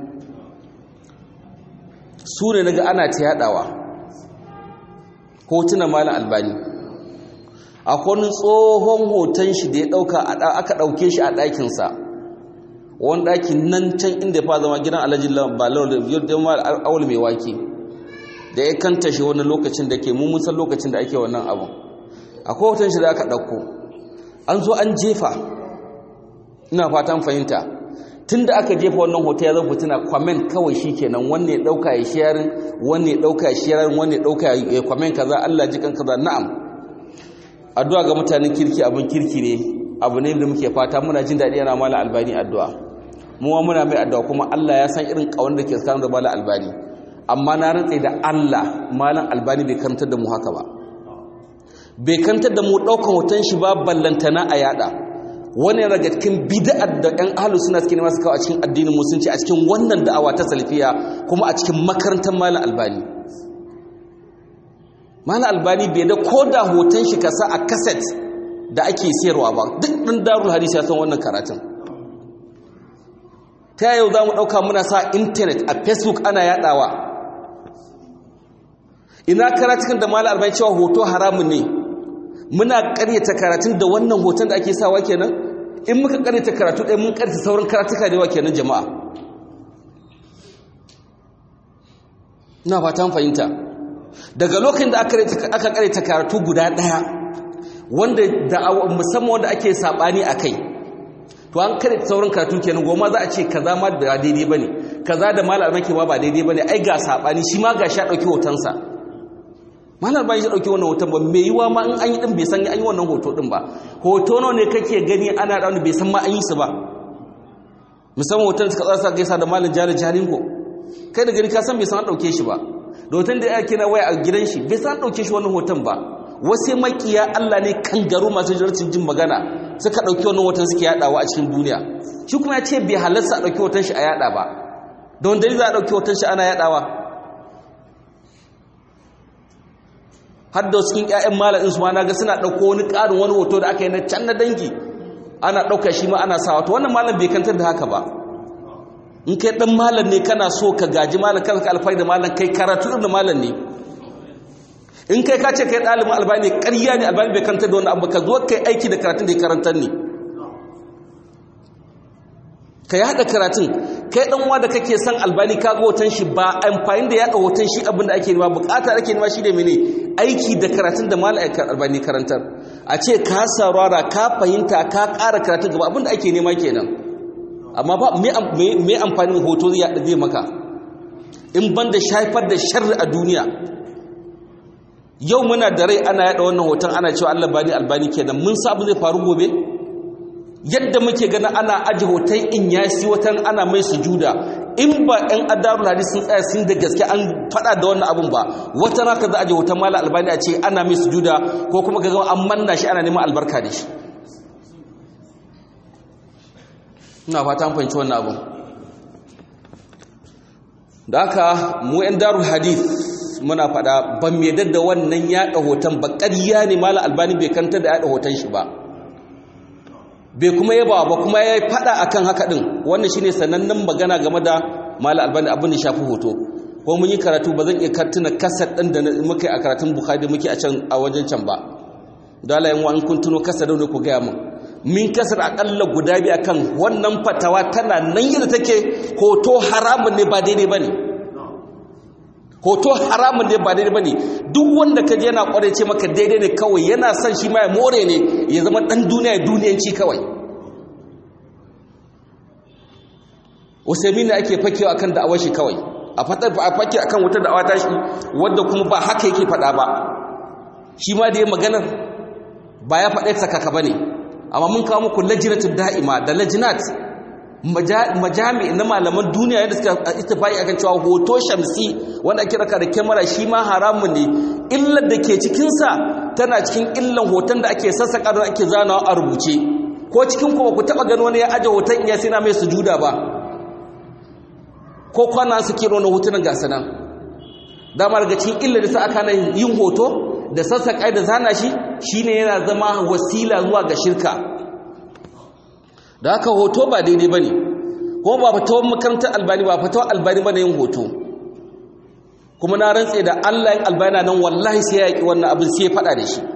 su ne naga ana ta yadawa hotunan malam albani akwai wani tsohon hoton shi da ya dauka aka dauke shi a ɗakinsa wani ɗakin nan can inda fa zama gidan alhaji balawar da awul mai wake da ya kanta shi wani lokacin da ke mummusan lokacin da ake wannan abu akwai hoton shi da aka dauko an zo an jefa ina fatan fahimta tun da aka jefa wannan hoto ya zama tuna comment kawai shi kenan wanne ya ɗauka ya sharing wanne ya ɗauka ya sharing wanne ya ɗauka ya comment kaza Allah ji kan kaza na'am addu'a ga mutanen kirki abin kirki ne abu ne da muke fata muna jin daɗi yana mala albani addu'a mu ma muna mai addu'a kuma Allah ya san irin kawon da ke tsakanin da mala albani amma na rantse da Allah malam albani bai karantar da mu haka ba bai karantar da mu ɗaukan hoton shi ba ballantana a yada wani daga cikin bid'ar da ɗan ahlus sunna suke nema su kawo a cikin addinin musulunci a cikin wannan da'awa ta salafiya kuma a cikin makarantar malam albani malam albani bai da koda hoton shi kasa a cassette da ake siyarwa ba duk ɗan darul hadisi ya san wannan karatun ta yau za mu ɗauka muna sa intanet a facebook ana yaɗawa ina karatukan da malam albani cewa hoto haramun ne muna ƙaryata karatun da wannan hoton da ake sawa kenan in muka ƙaryata karatu ɗaya mun ƙaryata sauran karatuka da yawa kenan jama'a ina fatan fahimta daga lokacin da aka ƙaryata karatu guda ɗaya wanda da musamman wanda ake saɓani a kai to an ƙaryata sauran karatu kenan goma za a ce kaza ma ba daidai ba ne kaza da malar maki ma ba daidai ba ne ai ga saɓani shi ma ga sha ɗauki hotonsa malar ba ya dauki wannan hoton ba me yiwa ma in an yi din bai san an yi wannan hoto din ba hoto nawa ne kake gani ana da wanda bai san ma an yi su ba musamman hoton da suka tsara sa gaisa da malam jali jalingo kai da gani ka san bai san an dauke shi ba da hoton da ya kina waya a gidan shi bai san an dauke shi wannan hoton ba wasu makiya Allah ne kangaru masu jarcin jin magana suka dauki wannan hoton suke yadawa a cikin duniya shi kuma ya ce bai halarsa a dauki hoton shi a yada ba da wanda za a dauki hoton shi ana yadawa har da cikin ƴaƴan malamin su ma naga suna dauko wani ƙarin wani hoto da aka yi na can na dangi ana dauka shi ma ana sawa to wannan malam bai kantar da haka ba in kai dan malam ne kana so ka gaji malam kanka alfai da malam kai karatu da malam ne in kai ka ce kai ɗalibin albani ƙarya ne, albani bai karanta da wani abu, ka zo kai aiki da karatun da ya karantar ne, ka yi haɗa karatun. Kai ɗan uwa da kake son albani ka ga hoton shi, ba amfani da yaɗa hoton shi abin da ake nema, bukata ake nema shi da mene aiki da karatun da mala'ikar albani karantar. A ce ka saurara ka fahimta ka ƙara karatun gaba, abin da ake nema kenan. Amma ba me amfanin hoto zai yaɗa zai maka in ban da shaifar da sharri a duniya. Yau muna da rai ana yaɗa wannan hoton ana cewa Allah bani albani kenan, mun sa abu zai faru gobe. Yadda muke gani ana aji hoton in yasi watan ana mai sujuda, in ba ɗan adarul hadis sun tsaya sun da gaske an faɗa da wannan abun ba, wata raka za a aji hoton mala albani a ce ana mai sujuda, ko kuma ga an manna shi ana neman albarka da shi. ina fata an fahimci wannan abun. Da haka mu ɗan darul hadis muna faɗa ban mai da wannan yaɗa hoton ba, ƙarya ne mala albani bai kanta da yaɗa hoton shi ba, bai kuma yaba ba, kuma ya faɗa akan haka ɗin. Wannan shine sanannen magana game da mala albani abin da shafi hoto. Ko mun yi karatu ba zan iya kartuna kasar ɗin da muka yi a karatun Bukhari muke a can a wajen can ba. Dala yan wani kun tuno kasar da ku gaya min. Min kasar akalla guda biyu akan wannan fatawa tana nan yadda take, hoto haramun ne ba daidai bane. Hoto haramun ne ba daidai bane. Duk wanda kaje yana kware ce maka daidai ne kawai, yana son shi ma ya more ne, ya zama dan duniya ya duniyanci kawai. Usaimi ne ake fakewa akan da'awar shi kawai, a fadar a fake akan wata da'awa ta shi wanda kuma ba haka yake fada ba. Shi ma da ya maganar ba ya faɗa sakaka bane, amma mun kawo muku lajnatul da'ima da lajnat majami na malaman duniya yadda suka ittifaqi akan cewa hoto shamsi wanda ake raka da kamera shi ma haramun ne. Illar da ke cikin sa tana cikin illan hoton da ake sassaka da ake zanawa a rubuce. Ko cikin ku ba ku taba gani wani ya aje hoton iya sai na mai sujuda ba, ko kwana su kiro na hotunan gasa nan. Dama daga cikin illar da sa aka nan yin hoto da sassaka da zana shi shine yana zama wasila zuwa ga shirka. Da haka hoto ba daidai ba ne, ko ba fatawar makarantar albani ba fatawar albani ba na yin hoto. Kuma na rantse da Allah yin albani nan wallahi sai ya yaƙi wannan abin sai ya faɗa da shi.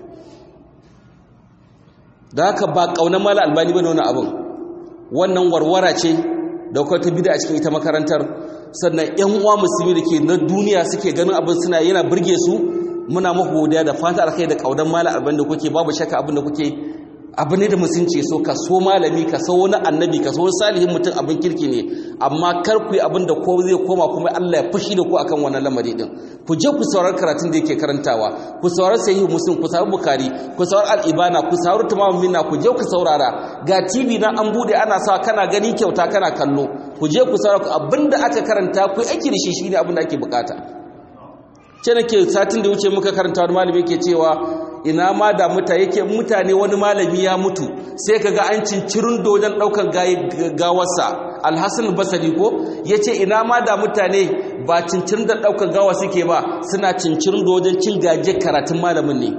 Da haka ba ƙaunar mala albani ba na wani abin, wannan warwara ce da ta bida a cikin ita makarantar. Sannan ‘yan uwa musulmi da ke na duniya suke ganin abin suna yana burge su, muna muku godiya da fata alkai da ƙaunar mala albani da kuke, babu shakka abin da kuke abu ne da musulunci so. Ka so malami, ka so wani annabi, ka so salihin mutum, abin kirki ne, amma kar ku yi abin da ko zai koma kuma Allah ya fushi da ku akan wannan lamari din. Ku je ku saurari karatun da yake karantawa, ku saurari sahih muslim, ku saurari bukhari, ku saurari al-ibana, ku saurari tamamul minna, ku je ku saurara. Ga T V na an bude ana sa kana gani kyauta kana kallo. Ku je ku saurari abinda aka karanta, ku aiki da shi shine abin da ake bukata. Ce nake satin da wuce muka karanta wani malami yake cewa ina ma da muta yake mutane wani malami ya mutu sai kaga an cincirin dojan daukan gawarsa. Al-Hasan Basri ko yace ina ma da mutane ba cincirin da daukan gawa suke ba, suna cincirin dojan cin gaje karatun malamin ne.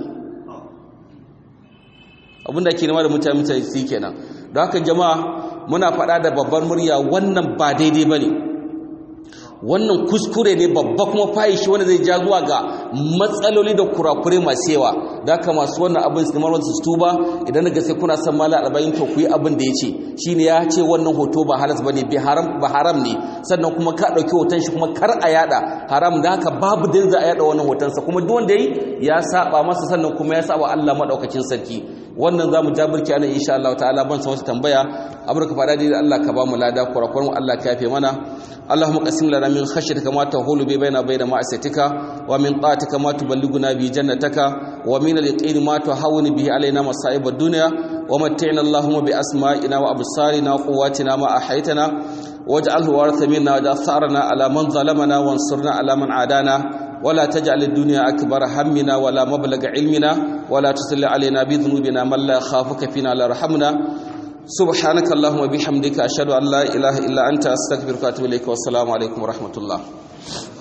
Abinda ke nema da mutane mutane su kenan. Don haka jama'a muna faɗa da babbar murya, wannan ba daidai bane, wannan kuskure ne babba kuma fahishi wanda zai ja zuwa ga matsaloli da kurakure masu yawa. Da haka masu wannan abin su neman su tuba, idan daga sai kuna san mala arba'in to ku yi abin da ya ce. Shi ne ya ce wannan hoto ba halas ba ne, ba haram ne, sannan kuma ka ɗauki hoton shi kuma kar a yada haram. Da haka babu da za a yada wannan hotonsa, kuma duk wanda yi ya saba masa, sannan kuma ya saba Allah madaukakin sarki. Wannan za mu ja birki anan insha Allah ta'ala. Ban san wasu tambaya, aburka fada da Allah ka ba mu lada, kurakuran Allah ka yafe mana. اللهم قسم لنا من خشيتك ما تحول به بيننا وبين معصيتك، ومن طاعتك ما تبلغنا به جنتك، ومن اليقين ما تهون به علينا مصائب الدنيا، ومتعنا اللهم بأسمائنا وأبصارنا وقواتنا ما أحيتنا، واجعله وارث منا، واجعل ثأرنا على من ظلمنا، وانصرنا على من عادانا، ولا تجعل الدنيا أكبر همنا ولا مبلغ علمنا، ولا تسل علينا بذنوبنا من لا يخافك فينا ولا يرحمنا. سبحانك اللهم وبحمدك أشهد أن لا إله إلا أنت أستغفرك وأتوب إليك، والسلام عليكم ورحمة الله.